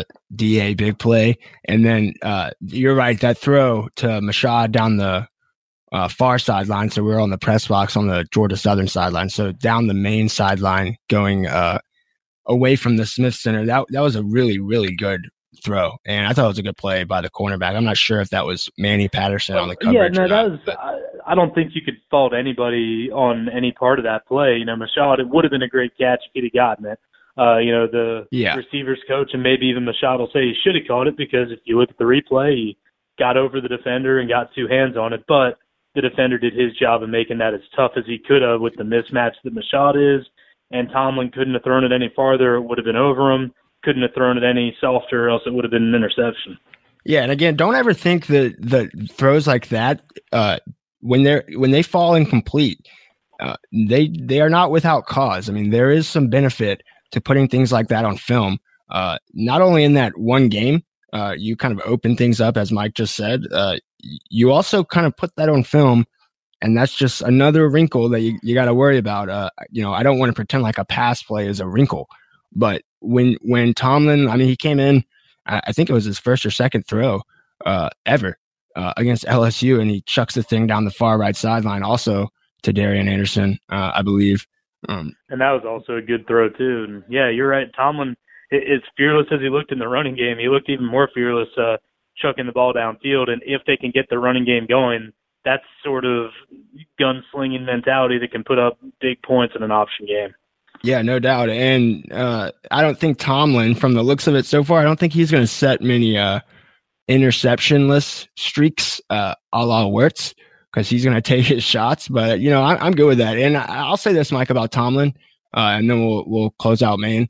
DA big play, and then you're right, that throw to Machad down the far sideline. So we're on the press box on the Georgia Southern sideline. So down the main sideline going away from the Smith Center. That was a really, really good throw. And I thought it was a good play by the cornerback. I'm not sure if that was Manny Patterson on the coverage. Yeah, no, I don't think you could fault anybody on any part of that play. Machad, it would have been a great catch if he'd have gotten it. The receivers coach and maybe even Machad will say he should have caught it because if you look at the replay, he got over the defender and got two hands on it. But the defender did his job in making that as tough as he could have with the mismatch that Machad is. And Tomlin couldn't have thrown it any farther. It would have been over him. Couldn't have thrown it any softer, else it would have been an interception. Yeah, and again, don't ever think that the throws like that, when they fall incomplete, they are not without cause. I mean, there is some benefit to putting things like that on film. Not only in that one game, you kind of open things up, as Mike just said. You also kind of put that on film, and that's just another wrinkle that you got to worry about. I don't want to pretend like a pass play is a wrinkle, but when Tomlin, he came in, I think it was his first or second throw ever against LSU, and he chucks the thing down the far right sideline, also to Darian Anderson, I believe. And that was also a good throw too. And yeah, you're right. Tomlin, as fearless as he looked in the running game, he looked even more fearless chucking the ball downfield. And if they can get the running game going, that's sort of gunslinging mentality that can put up big points in an option game. Yeah, no doubt. And I don't think Tomlin, from the looks of it so far, I don't think he's going to set many interceptionless streaks a la Wirtz, because he's going to take his shots. But, I'm good with that. And I'll say this, Mike, about Tomlin, and then we'll close out Maine.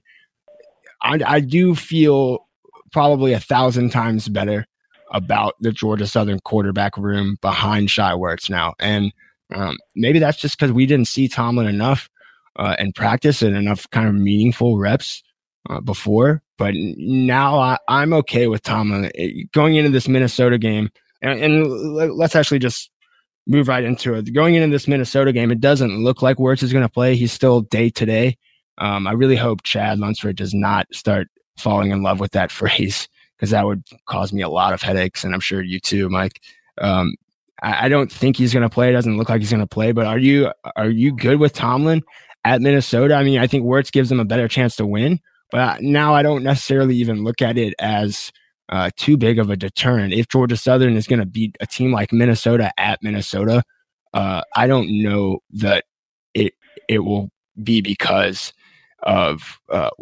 I do feel probably 1,000 times better about the Georgia Southern quarterback room behind Shai Wirtz now. And maybe that's just because we didn't see Tomlin enough in practice and enough kind of meaningful reps before. But now I'm okay with Tomlin going into this Minnesota game. And let's actually just move right into it. Going into this Minnesota game, it doesn't look like Wirtz is going to play. He's still day-to-day. I really hope Chad Lunsford does not start falling in love with that phrase, because that would cause me a lot of headaches, and I'm sure you too, Mike. I don't think he's going to play. It doesn't look like he's going to play. But are you good with Tomlin at Minnesota. I mean, I think Wirtz gives them a better chance to win, but now I don't necessarily even look at it as too big of a deterrent. If Georgia Southern is going to beat a team like Minnesota at Minnesota, I don't know that it will be because of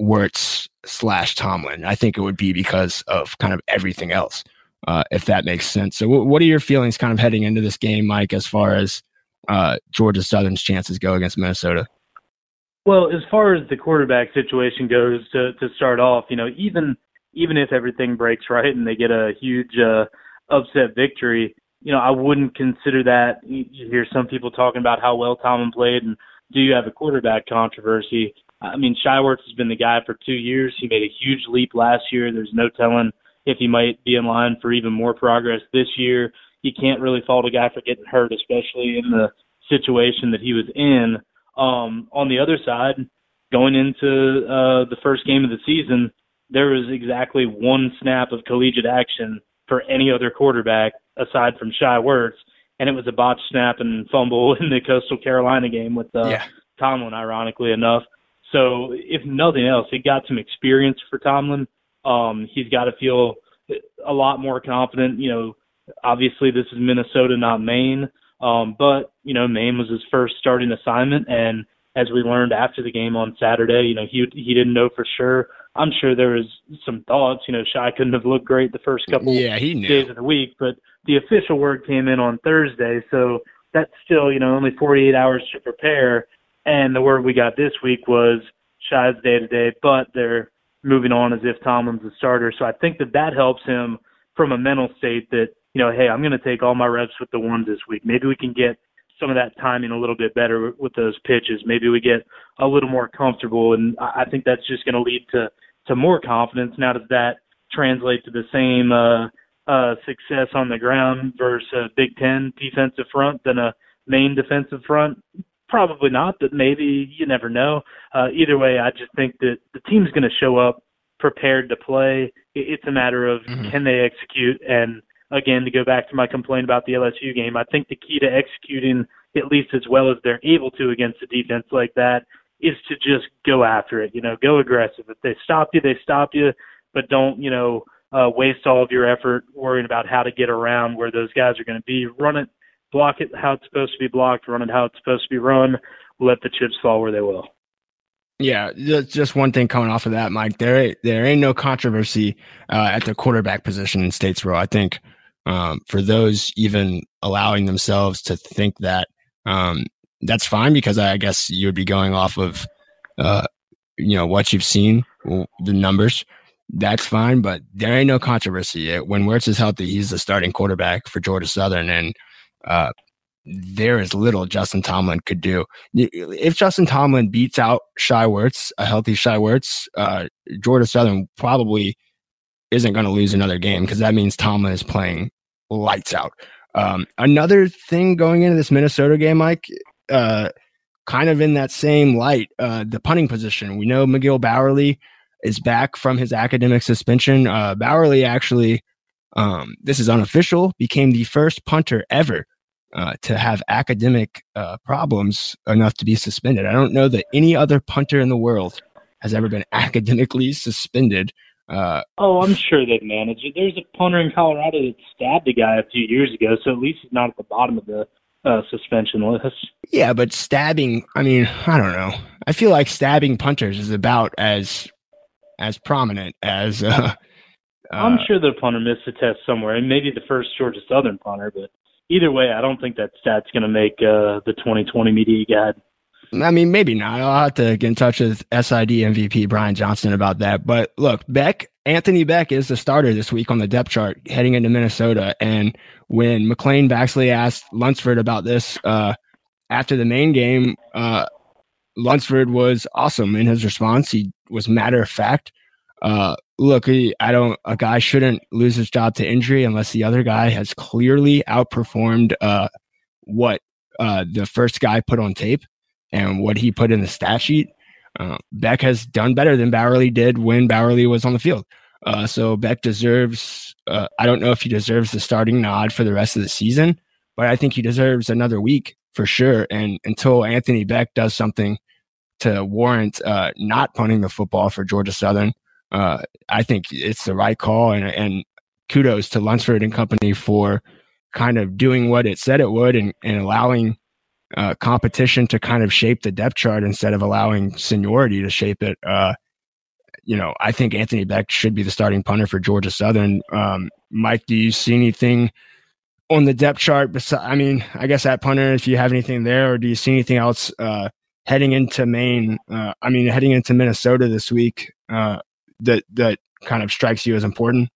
Wirtz / Tomlin. I think it would be because of kind of everything else, if that makes sense. So what are your feelings kind of heading into this game, Mike, as far as Georgia Southern's chances go against Minnesota? Well, as far as the quarterback situation goes, to start off, even if everything breaks right and they get a huge upset victory, I wouldn't consider that. You hear some people talking about how well Tomlin played and do you have a quarterback controversy? I mean, Shai Werts has been the guy for 2 years. He made a huge leap last year. There's no telling if he might be in line for even more progress this year. You can't really fault a guy for getting hurt, especially in the situation that he was in. On the other side, going into the first game of the season, there was exactly one snap of collegiate action for any other quarterback aside from Shai Werts, and it was a botched snap and fumble in the Coastal Carolina game with Tomlin, ironically enough. So if nothing else, it got some experience for Tomlin. He's got to feel a lot more confident. Obviously this is Minnesota, not Maine. But Maine was his first starting assignment. And as we learned after the game on Saturday, he didn't know for sure. I'm sure there was some thoughts, Shai couldn't have looked great the first couple days of the week, but the official word came in on Thursday. So that's still, only 48 hours to prepare. And the word we got this week was Shai's day-to-day, but they're moving on as if Tomlin's the starter. So I think that helps him from a mental state that, hey, I'm going to take all my reps with the ones this week. Maybe we can get some of that timing a little bit better with those pitches. Maybe we get a little more comfortable, and I think that's just going to lead to more confidence. Now, does that translate to the same success on the ground versus a Big Ten defensive front than a Maine defensive front? Probably not, but maybe. You never know. Either way, I just think that the team's going to show up prepared to play. It's a matter of can they execute. And again, to go back to my complaint about the LSU game, I think the key to executing at least as well as they're able to against a defense like that is to just go after it, go aggressive. If they stop you, they stop you, but don't, waste all of your effort worrying about how to get around where those guys are going to be. Run it, block it how it's supposed to be blocked, run it how it's supposed to be run, let the chips fall where they will. Yeah, just one thing coming off of that, Mike. There ain't no controversy at the quarterback position in Statesboro. I think for those even allowing themselves to think that, that's fine, because I guess you would be going off of what you've seen, the numbers. That's fine, but there ain't no controversy. When Wirtz is healthy, he's the starting quarterback for Georgia Southern, and there is little Justin Tomlin could do. If Justin Tomlin beats out Shai Werts, a healthy Shai Werts, Georgia Southern probably isn't going to lose another game, because that means Tomlin is playing lights out. Another thing going into this Minnesota game, Mike, kind of in that same light, the punting position. We know McGill Bowerly is back from his academic suspension. Bowerly actually, this is unofficial, became the first punter ever to have academic problems enough to be suspended. I don't know that any other punter in the world has ever been academically suspended. I'm sure they'd manage it. There's a punter in Colorado that stabbed a guy a few years ago, so at least he's not at the bottom of the suspension list. Yeah, but stabbing, I mean, I don't know. I feel like stabbing punters is about as prominent as I'm sure the punter missed a test somewhere, and maybe the first Georgia Southern punter, but either way, I don't think that stat's going to make the 2020 media guide. I mean, maybe not. I'll have to get in touch with SID MVP Brian Johnston about that. But look, Anthony Beck is the starter this week on the depth chart heading into Minnesota. And when McLean Baxley asked Lunsford about this after the main game, Lunsford was awesome in his response. He was matter of fact. Look, a guy shouldn't lose his job to injury unless the other guy has clearly outperformed what the first guy put on tape and what he put in the stat sheet. Beck has done better than Bowerly did when Bowerly was on the field. So Beck deserves, I don't know if he deserves the starting nod for the rest of the season, but I think he deserves another week for sure. And until Anthony Beck does something to warrant not punting the football for Georgia Southern. I think it's the right call, and kudos to Lunsford and company for kind of doing what it said it would and allowing competition to kind of shape the depth chart instead of allowing seniority to shape it. I think Anthony Beck should be the starting punter for Georgia Southern. Mike, do you see anything on the depth chart? I guess at punter, if you have anything there, or do you see anything else heading into heading into Minnesota this week that kind of strikes you as important?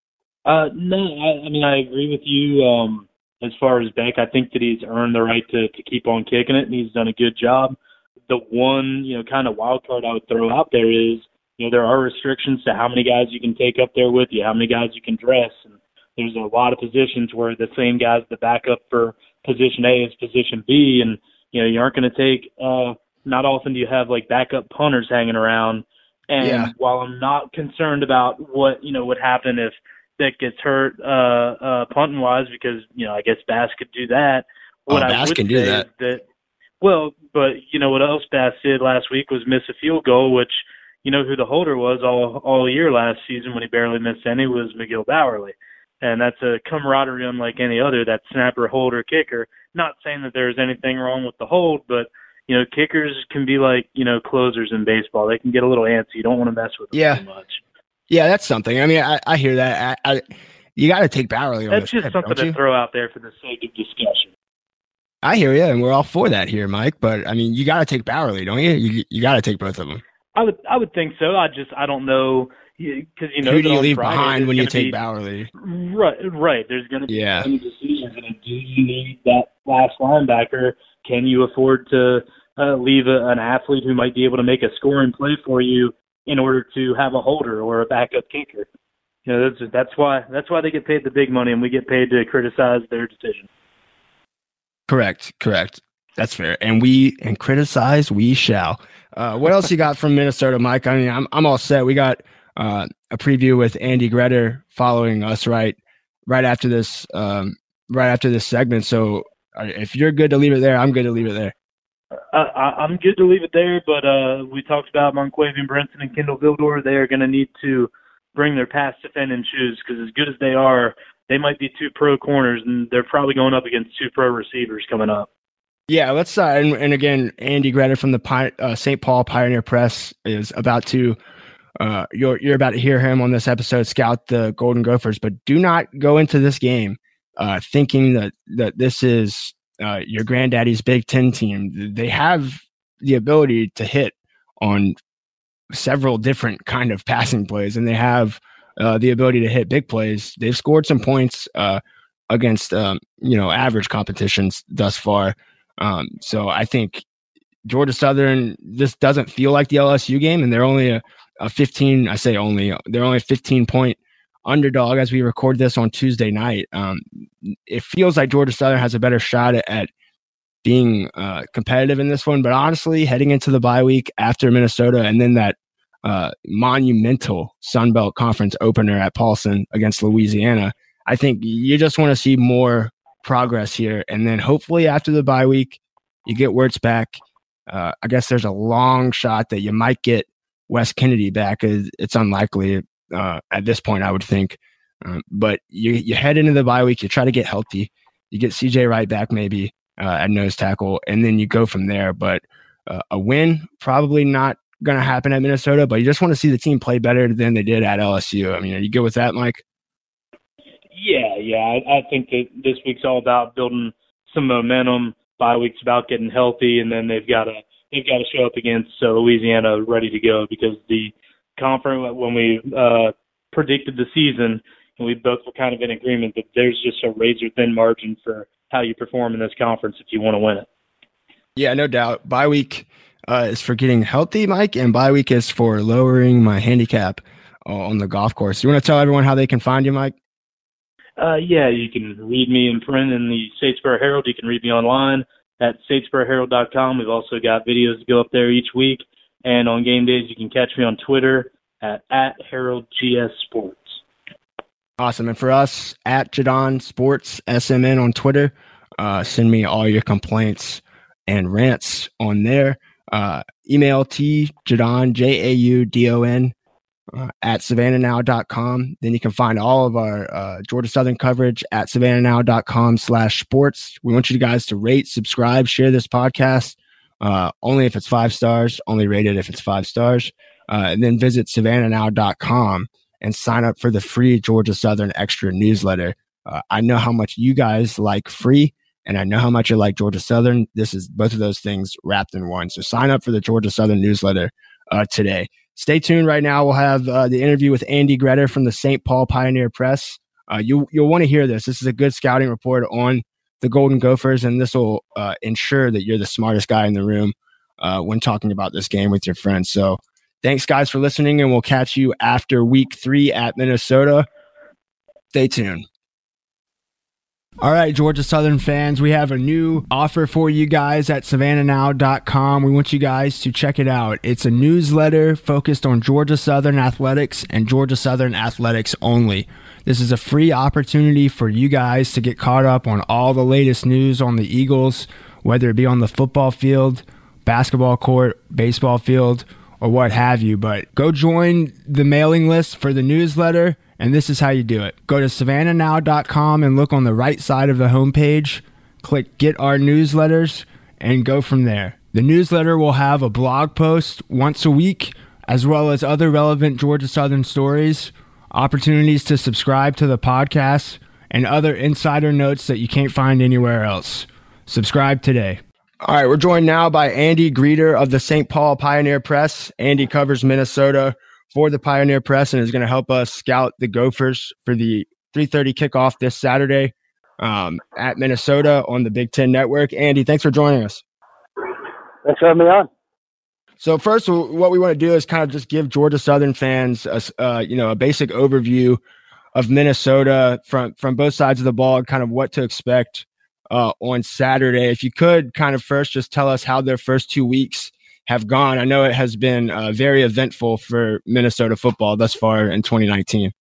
No, I agree with you. As far as Beck, I think that he's earned the right to keep on kicking it, and he's done a good job. The one, kind of wild card I would throw out there is, there are restrictions to how many guys you can take up there with you, how many guys you can dress. And there's a lot of positions where the same guy's the backup for position A as position B. And, you aren't going to take, not often do you have like backup punters hanging around. And while I'm not concerned about what, would happen if Beck gets hurt, punting wise, because, I guess Bass could do that. What I would say is that, but what else Bass did last week was miss a field goal, which, who the holder was all year last season when he barely missed any was McGill Bowerly. And that's a camaraderie unlike any other, that snapper, holder, kicker. Not saying that there's anything wrong with the hold, but, kickers can be like, closers in baseball. They can get a little antsy. You don't want to mess with them too much. Yeah, that's something. I hear that. You got to take Bowerly on this. That's just trip, something to throw out there for the sake of discussion. I hear you, and we're all for that here, Mike. But, you got to take Bowerly, don't you? You got to take both of them. I would think so. I don't know, because who do you leave behind when you take Bowerly? Right. There's going to be many decisions. And do you need that last linebacker? Can you afford to leave an athlete who might be able to make a scoring play for you in order to have a holder or a backup kicker? That's why they get paid the big money, and we get paid to criticize their decision. Correct. That's fair. And criticize we shall. What else you got from Minnesota, Mike? I'm all set. We got a preview with Andy Gretter following us right after this segment. So if you're good to leave it there, I'm good to leave it there. I'm good to leave it there, but we talked about Monquavian Brenton and Kendall Vildor. They are going to need to bring their pass defending shoes, because as good as they are, they might be 2 pro corners, and they're probably going up against 2 pro receivers coming up. Yeah, let's and again, Andy Gretter from the St. Paul Pioneer Press is about to you're about to hear him on this episode scout the Golden Gophers, but do not go into this game thinking that this is your granddaddy's Big Ten team. They have the ability to hit on several different kind of passing plays, and they have the ability to hit big plays. They've scored some points against average competitions thus far. So I think Georgia Southern, this doesn't feel like the LSU game, and they're only a 15. I say only, they're only a 15-point underdog as we record this on Tuesday night. It feels like Georgia Southern has a better shot at being competitive in this one, but honestly, heading into the bye week after Minnesota and then that monumental Sun Belt Conference opener at Paulson against Louisiana, I think you just want to see more progress here, and then hopefully after the bye week you get Wirtz back. I guess there's a long shot that you might get Wes Kennedy back. It's unlikely at this point, I would think, but you head into the bye week, you try to get healthy, you get CJ Wright back maybe at nose tackle, and then you go from there. But a win probably not going to happen at Minnesota, but you just want to see the team play better than they did at LSU. Are you good with that, Mike? Yeah. I think that this week's all about building some momentum. Bye week's about getting healthy, and then they've got to show up against Louisiana ready to go, because the conference, when we predicted the season, and we both were kind of in agreement that there's just a razor thin margin for how you perform in this conference if you want to win it. Yeah, no doubt. Bye week is for getting healthy, Mike, and bye week is for lowering my handicap on the golf course. You want to tell everyone how they can find you, Mike? Yeah, you can read me in print in the Statesboro Herald. You can read me online at statesboroherald.com. We've also got videos to go up there each week. And on game days, you can catch me on Twitter at HaroldGSSports. Awesome. And for us, at Jadon Sports SMN on Twitter, send me all your complaints and rants on there. email tjaudon, Jaudon, at savannahnow.com. Then you can find all of our Georgia Southern coverage at savannahnow.com/sports. We want you guys to rate, subscribe, share this podcast. Only if it's 5 stars, only rate it if it's 5 stars. And then visit savannahnow.com and sign up for the free Georgia Southern Extra newsletter. I know how much you guys like free, and I know how much you like Georgia Southern. This is both of those things wrapped in one. So sign up for the Georgia Southern newsletter today. Stay tuned. Right now, we'll have the interview with Andy Greder from the St. Paul Pioneer Press. You'll want to hear this. This is a good scouting report on the Golden Gophers, and this will ensure that you're the smartest guy in the room when talking about this game with your friends. So thanks, guys, for listening, and we'll catch you after week 3 at Minnesota. Stay tuned. All right, Georgia Southern fans, we have a new offer for you guys at savannahnow.com. We want you guys to check it out. It's a newsletter focused on Georgia Southern athletics and Georgia Southern athletics only. This is a free opportunity for you guys to get caught up on all the latest news on the Eagles, whether it be on the football field, basketball court, baseball field, or what have you. But go join the mailing list for the newsletter. And this is how you do it. Go to savannahnow.com and look on the right side of the homepage. Click Get Our Newsletters and go from there. The newsletter will have a blog post once a week, as well as other relevant Georgia Southern stories, opportunities to subscribe to the podcast, and other insider notes that you can't find anywhere else. Subscribe today. All right, we're joined now by Andy Greder of the St. Paul Pioneer Press. Andy covers Minnesota for the Pioneer Press and is going to help us scout the Gophers for the 3:30 kickoff this Saturday at Minnesota on the Big Ten Network. Andy, thanks for joining us. Thanks for having me on. So first, what we want to do is kind of just give Georgia Southern fans a basic overview of Minnesota from both sides of the ball and kind of what to expect on Saturday. If you could kind of first just tell us how their first 2 weeks have gone. I know it has been very eventful for Minnesota football thus far in 2019.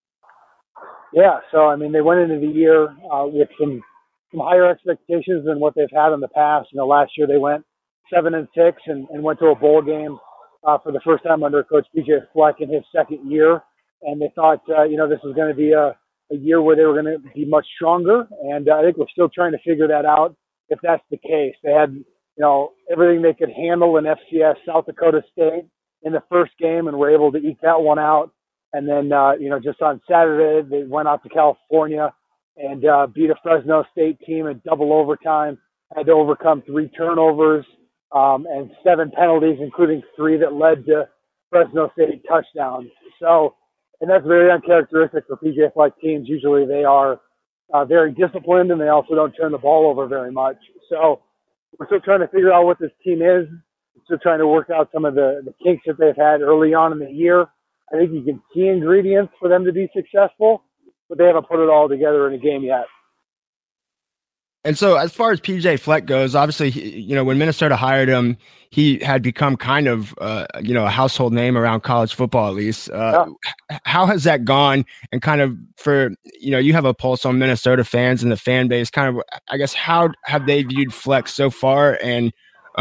Yeah, so I mean, they went into the year with some higher expectations than what they've had in the past. You know, last year they went 7-6 and went to a bowl game for the first time under Coach PJ Fleck in his second year, and they thought this was going to be a year where they were going to be much stronger. And I think we're still trying to figure that out if that's the case. They had everything they could handle in FCS South Dakota State in the first game and were able to eke that one out. And then, just on Saturday, they went out to California and beat a Fresno State team in double overtime, had to overcome 3 turnovers and 7 penalties, including 3 that led to Fresno State touchdowns. So, and that's very uncharacteristic for PJ Fleck teams. Usually they are very disciplined and they also don't turn the ball over very much. So, we're still trying to figure out what this team is. We're still trying to work out some of the kinks that they've had early on in the year. I think you can see ingredients for them to be successful, but they haven't put it all together in a game yet. And so as far as PJ Fleck goes, obviously, when Minnesota hired him, he had become kind of, a household name around college football, at least. Yeah. How has that gone? And kind of for, you have a pulse on Minnesota fans and the fan base, kind of, I guess, how have they viewed Fleck so far and,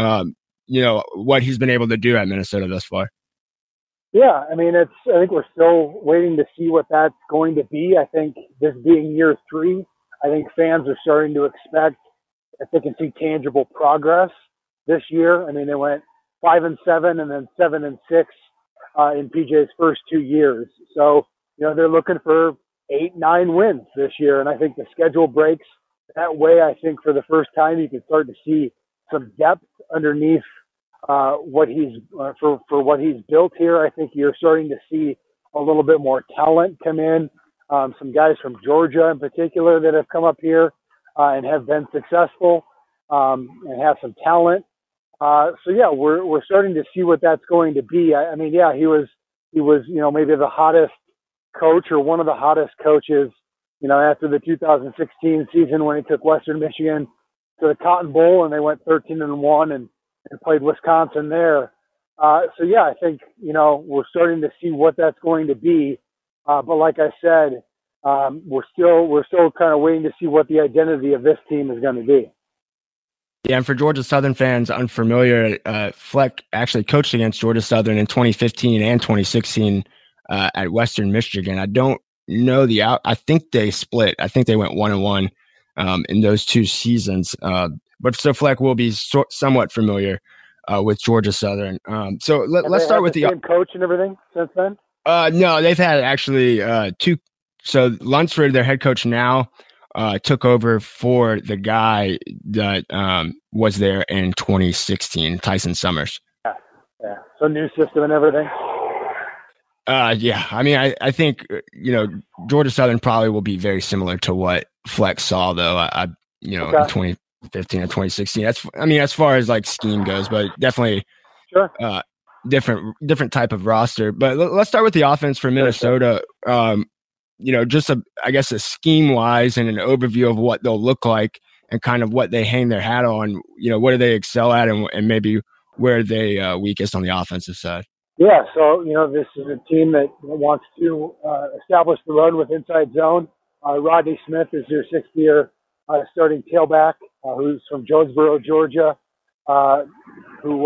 what he's been able to do at Minnesota thus far? Yeah, I mean, I think we're still waiting to see what that's going to be. I think this being year 3, I think fans are starting to expect that they can see tangible progress this year. I mean, they went 5-7 and then 7-6 in PJ's first 2 years. So, they're looking for 8-9 wins this year. And I think the schedule breaks that way. I think for the first time, you can start to see some depth underneath what he's built here. I think you're starting to see a little bit more talent come in. Some guys from Georgia in particular that have come up here and have been successful and have some talent. We're starting to see what that's going to be. I mean, he was maybe the hottest coach or one of the hottest coaches, after the 2016 season when he took Western Michigan to the Cotton Bowl and they went 13-1 and played Wisconsin there. I think, we're starting to see what that's going to be. But like I said, we're still kind of waiting to see what the identity of this team is going to be. Yeah, and for Georgia Southern fans unfamiliar, Fleck actually coached against Georgia Southern in 2015 and 2016 at Western Michigan. I don't know I think they split. I think they went 1-1 in those 2 seasons. But so Fleck will be somewhat familiar with Georgia Southern. So let's start with the same coach and everything since then. No, they've had actually 2. So Lunsford, their head coach now, took over for the guy that was there in 2016, Tyson Summers. Yeah. So new system and everything. Yeah. I mean, I think Georgia Southern probably will be very similar to what Fleck saw, though. In 2015 or 2016. As far as like scheme goes, but definitely sure. Different type of roster. But let's start with the offense for Minnesota. Just a scheme wise and an overview of what they'll look like and kind of what they hang their hat on. What do they excel at and maybe where are they weakest on the offensive side? Yeah, so this is a team that wants to establish the run with inside zone. Rodney Smith is your 6th-year starting tailback, who's from Jonesboro, Georgia, who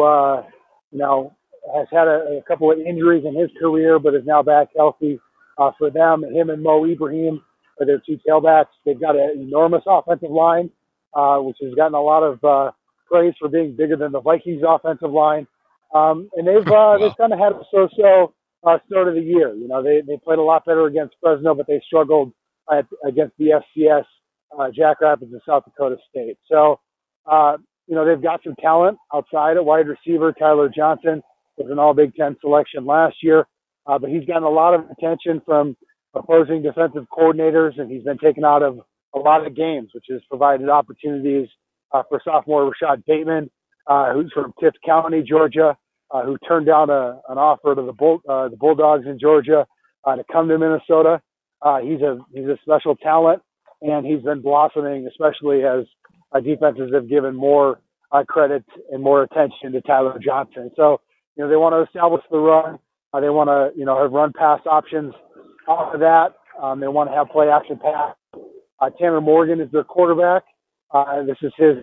has had a couple of injuries in his career, but is now back healthy. For them, him and Mo Ibrahim are their 2 tailbacks. They've got an enormous offensive line, which has gotten a lot of praise for being bigger than the Vikings' offensive line. And they've kind of had a so-so start of the year. They played a lot better against Fresno, but they struggled against the FCS, Jackrabbits, and South Dakota State. So, they've got some talent outside at wide receiver. Tyler Johnson was an All-Big Ten selection last year. But he's gotten a lot of attention from opposing defensive coordinators, and he's been taken out of a lot of games, which has provided opportunities for sophomore Rashad Bateman, who's from Tift County, Georgia, who turned down an offer to the Bulldogs in Georgia to come to Minnesota. He's a special talent, and he's been blossoming, especially as defenses have given more credit and more attention to Tyler Johnson. So, they want to establish the run. They want to, have run pass options off of that. They want to have play action pass. Tanner Morgan is their quarterback. This is his,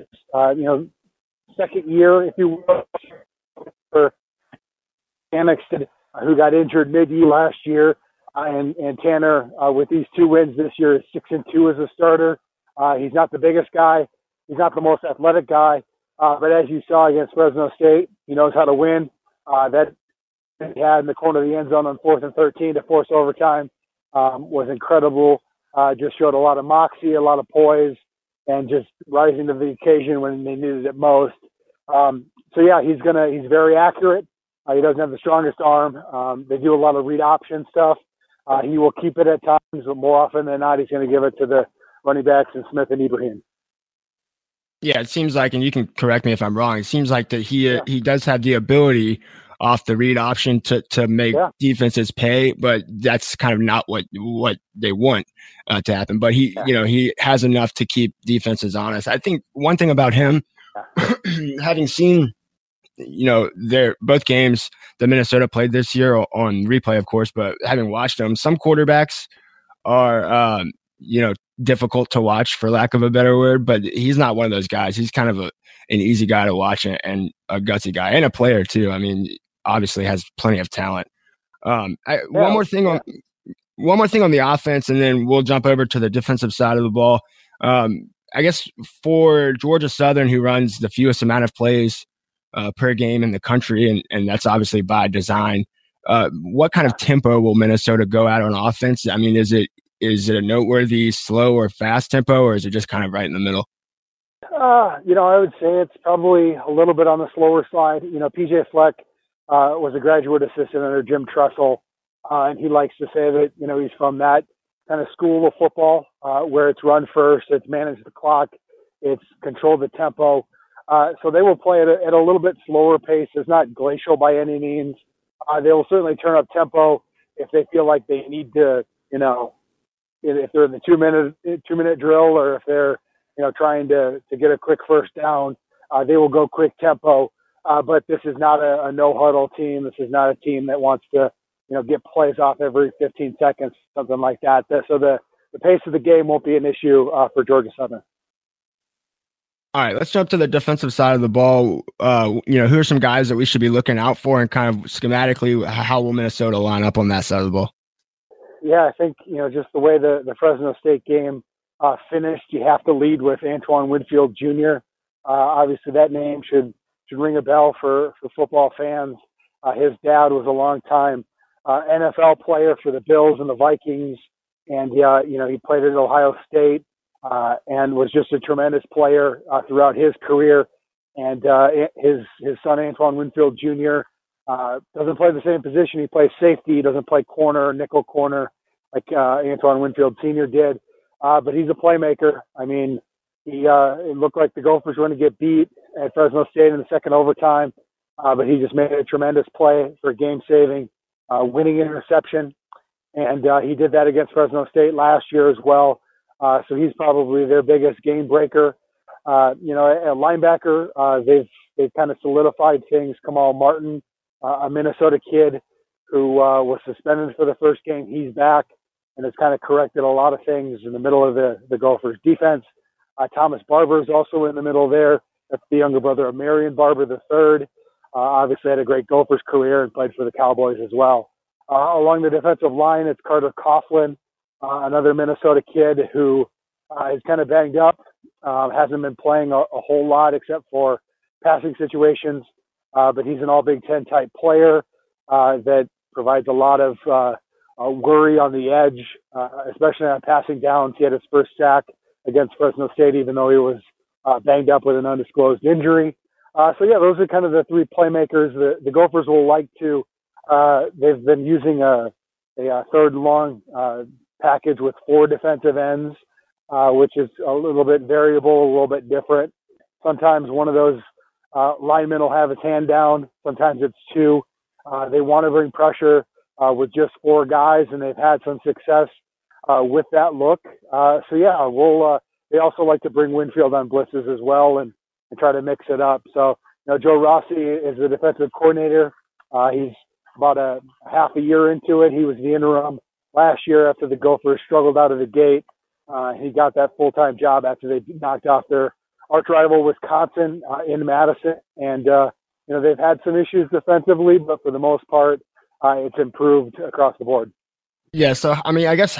second year, if you will, for Annexton, who got injured mid-year last year. And Tanner, with these 2 wins this year, is 6-2 as a starter. He's not the biggest guy. He's not the most athletic guy. But as you saw against Fresno State, he knows how to win. That he had in the corner of the end zone on 4th and 13 to force overtime was incredible. Just showed a lot of moxie, a lot of poise, and just rising to the occasion when they needed it most. He's very accurate. He doesn't have the strongest arm. They do a lot of read option stuff. He will keep it at times, but more often than not, he's going to give it to the running backs and Smith and Ibrahim. Yeah, it seems like, and you can correct me if I'm wrong, it seems like that he does have the ability off the read option to make defenses pay, but that's kind of not what they want to happen. But he has enough to keep defenses honest. I think one thing about him, having seen their both games that Minnesota played this year on replay, of course, but having watched them, some quarterbacks are difficult to watch, for lack of a better word. But he's not one of those guys. He's kind of an easy guy to watch and a gutsy guy and a player too. I mean, obviously has plenty of talent. One more thing on the offense, and then we'll jump over to the defensive side of the ball. I guess for Georgia Southern, who runs the fewest amount of plays per game in the country, and that's obviously by design. What kind of tempo will Minnesota go at on offense? I mean, is it a noteworthy slow or fast tempo, or is it just kind of right in the middle? I would say it's probably a little bit on the slower side. PJ Fleck was a graduate assistant under Jim Tressel, and he likes to say that, he's from that kind of school of football where it's run first, it's manage the clock, it's control the tempo. So they will play at a little bit slower pace. It's not glacial by any means. They will certainly turn up tempo if they feel like they need to, if they're in the 2-minute drill, or if they're, trying to get a quick first down, they will go quick tempo. But this is not a no huddle team. This is not a team that wants to, get plays off every 15 seconds, something like that. So the pace of the game won't be an issue for Georgia Southern. All right, let's jump to the defensive side of the ball. Who are some guys that we should be looking out for, and kind of schematically, how will Minnesota line up on that side of the ball? Yeah, I think, just the way the Fresno State game finished, you have to lead with Antoine Winfield Jr. Obviously, that name should ring a bell for football fans. His dad was a long-time NFL player for the Bills and the Vikings, and he played at Ohio State and was just a tremendous player throughout his career. And his son Antoine Winfield Jr. Doesn't play the same position. He plays safety. He doesn't play corner, nickel corner like Antoine Winfield Sr. did. But he's a playmaker. I mean, it looked like the Gophers were going to get beat at Fresno State in the second overtime, but he just made a tremendous play for game-saving, winning interception. And he did that against Fresno State last year as well. So he's probably their biggest game breaker. A linebacker, they've kind of solidified things. Kamal Martin, a Minnesota kid who was suspended for the first game. He's back and has kind of corrected a lot of things in the middle of the Gophers defense. Thomas Barber is also in the middle there. That's the younger brother of Marion Barber III. Obviously had a great Gophers career and played for the Cowboys as well. Along the defensive line, it's Carter Coughlin, another Minnesota kid who is kind of banged up, hasn't been playing a whole lot except for passing situations, but he's an all Big Ten type player that provides a lot of worry on the edge, especially on passing downs. He had his first sack against Fresno State, even though he was banged up with an undisclosed injury. Those are kind of the three playmakers. The Gophers will like to. They've been using a third and long package with 4 defensive ends, which is a little bit variable, a little bit different. Sometimes one of those linemen will have his hand down. Sometimes it's 2. They want to bring pressure with just 4 guys, and they've had some success with that look. They also like to bring Winfield on blitzes as well and try to mix it up. So, Joe Rossi is the defensive coordinator. He's about a half a year into it. He was the interim last year after the Gophers struggled out of the gate. He got that full-time job after they knocked off their arch rival Wisconsin in Madison. And, they've had some issues defensively, but for the most part, it's improved across the board. Yeah. So, I mean, I guess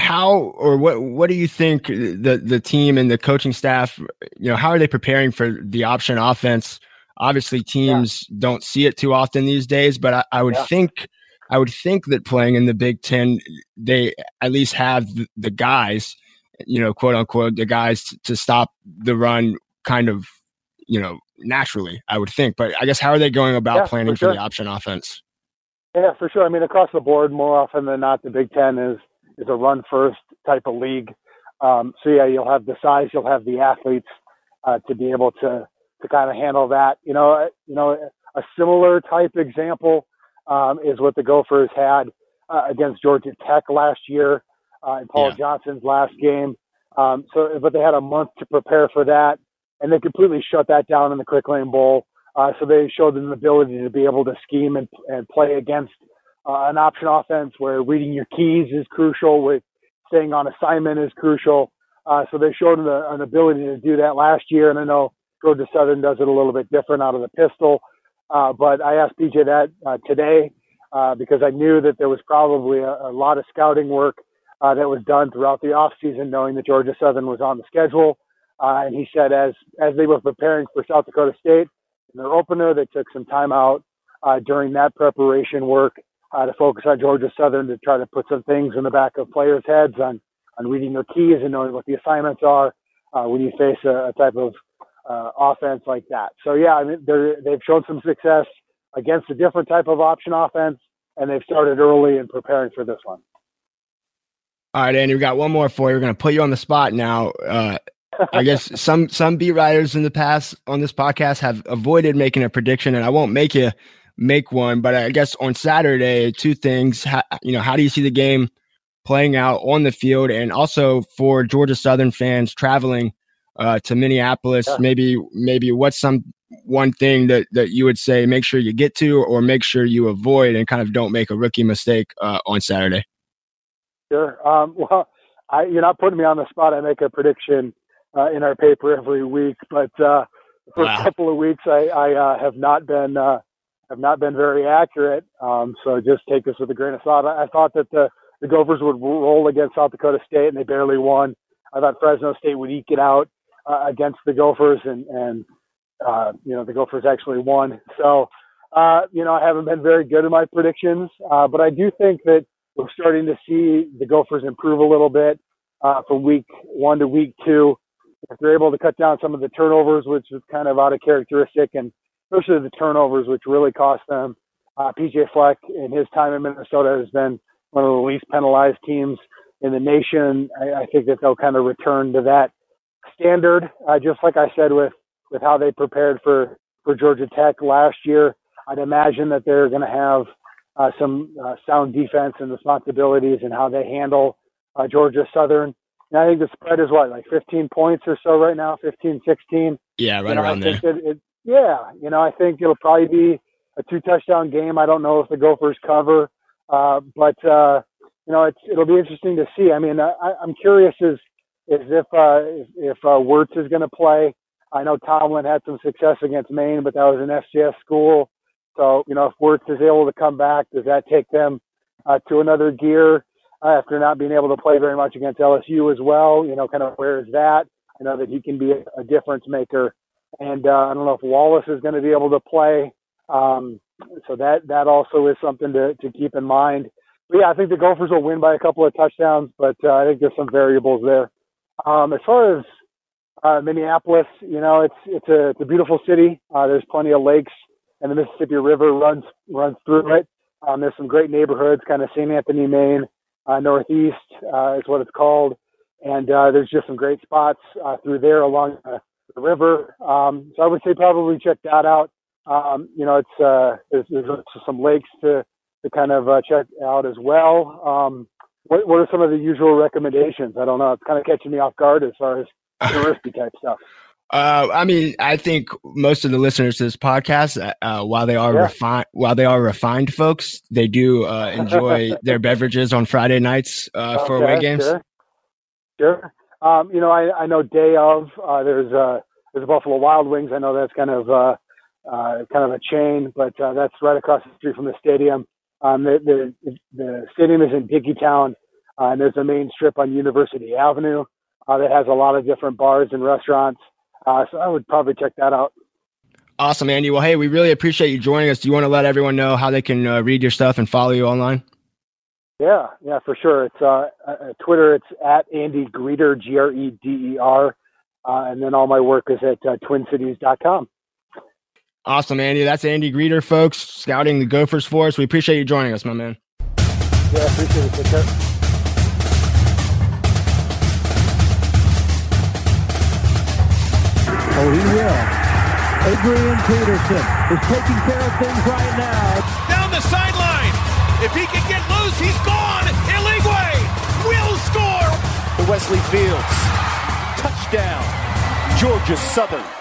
what do you think the team and the coaching staff, how are they preparing for the option offense? Obviously teams don't see it too often these days, but I would think that playing in the Big Ten, they at least have the guys, quote unquote, the guys to stop the run kind of, naturally, I would think. But I guess how are they going about planning for the option offense? Yeah, for sure. I mean, across the board, more often than not, the Big Ten is a run-first type of league. You'll have the size, you'll have the athletes to be able to kind of handle that. A similar type example is what the Gophers had against Georgia Tech last year in Paul Johnson's last game. But they had a month to prepare for that, and they completely shut that down in the Quick Lane Bowl. So they showed them the ability to be able to scheme and play against an option offense where reading your keys is crucial, with staying on assignment is crucial. So they showed them an ability to do that last year, and I know Georgia Southern does it a little bit different out of the pistol. But I asked PJ that today because I knew that there was probably a lot of scouting work that was done throughout the offseason, knowing that Georgia Southern was on the schedule. And he said as they were preparing for South Dakota State, in their opener, they took some time out during that preparation work to focus on Georgia Southern, to try to put some things in the back of players' heads on reading their keys and knowing what the assignments are when you face a type of offense like that. So, I mean, they've shown some success against a different type of option offense, and they've started early in preparing for this one. All right, Andy, we got one more for you. We're going to put you on the spot now. I guess some beat writers in the past on this podcast have avoided making a prediction, and I won't make you make one, but I guess on Saturday, 2 things. How do you see the game playing out on the field, and also for Georgia Southern fans traveling to Minneapolis, maybe what's one thing that you would say make sure you get to, or make sure you avoid, and kind of don't make a rookie mistake on Saturday? Sure. You're not putting me on the spot. I make a prediction in our paper every week. But the first couple of weeks, I have not been very accurate. So just take this with a grain of salt. I thought that the Gophers would roll against South Dakota State, and they barely won. I thought Fresno State would eke it out against the Gophers, and the Gophers actually won. So, I haven't been very good at my predictions, but I do think that we're starting to see the Gophers improve a little bit from week 1 to week 2. If they're able to cut down some of the turnovers, which is kind of out of characteristic, and especially the turnovers, which really cost them. PJ Fleck, in his time in Minnesota, has been one of the least penalized teams in the nation. I think that they'll kind of return to that standard, just like I said with how they prepared for Georgia Tech last year. I'd imagine that they're going to have some sound defense and responsibilities in how they handle Georgia Southern. And I think the spread is like 15 points or so right now, 15, 16. Yeah, right around there. I think it'll probably be a 2-touchdown game. I don't know if the Gophers cover, but it'll be interesting to see. I mean, I'm curious if Wirtz is going to play. I know Tomlin had some success against Maine, but that was an FCS school. So, if Wirtz is able to come back, does that take them to another gear after not being able to play very much against LSU as well? Kind of where is that? I know that he can be a difference maker. And I don't know if Wallace is going to be able to play. So that also is something to keep in mind. But yeah, I think the Gophers will win by a couple of touchdowns, but I think there's some variables there. As far as Minneapolis, it's a beautiful city. There's plenty of lakes, and the Mississippi River runs through it. There's some great neighborhoods, kind of St. Anthony, Maine, Northeast is what it's called. And there's just some great spots through there along the river. So I would say probably check that out. There's some lakes to kind of check out as well. What are some of the usual recommendations? I don't know. It's kind of catching me off guard as far as touristy type stuff. I think most of the listeners to this podcast, while they are refined folks, they do enjoy their beverages on Friday nights for away games. Sure. I know day of there's Buffalo Wild Wings. I know that's kind of a chain, but that's right across the street from the stadium. The stadium is in Dickeytown, and there's a main strip on University Avenue that has a lot of different bars and restaurants. So I would probably check that out. Awesome, Andy. Well, hey, we really appreciate you joining us. Do you want to let everyone know how they can read your stuff and follow you online? Yeah, for sure. It's Twitter. It's at Andy Greder, Greder. And then all my work is at twincities.com. Awesome, Andy. That's Andy Greder, folks, scouting the Gophers for us. We appreciate you joining us, my man. Yeah, appreciate it. Take care. Oh, he will. Adrian Peterson is taking care of things right now. Down the sideline. If he can get loose, he's gone. Eligwe will score. The Wesley Fields. Touchdown. Georgia Southern.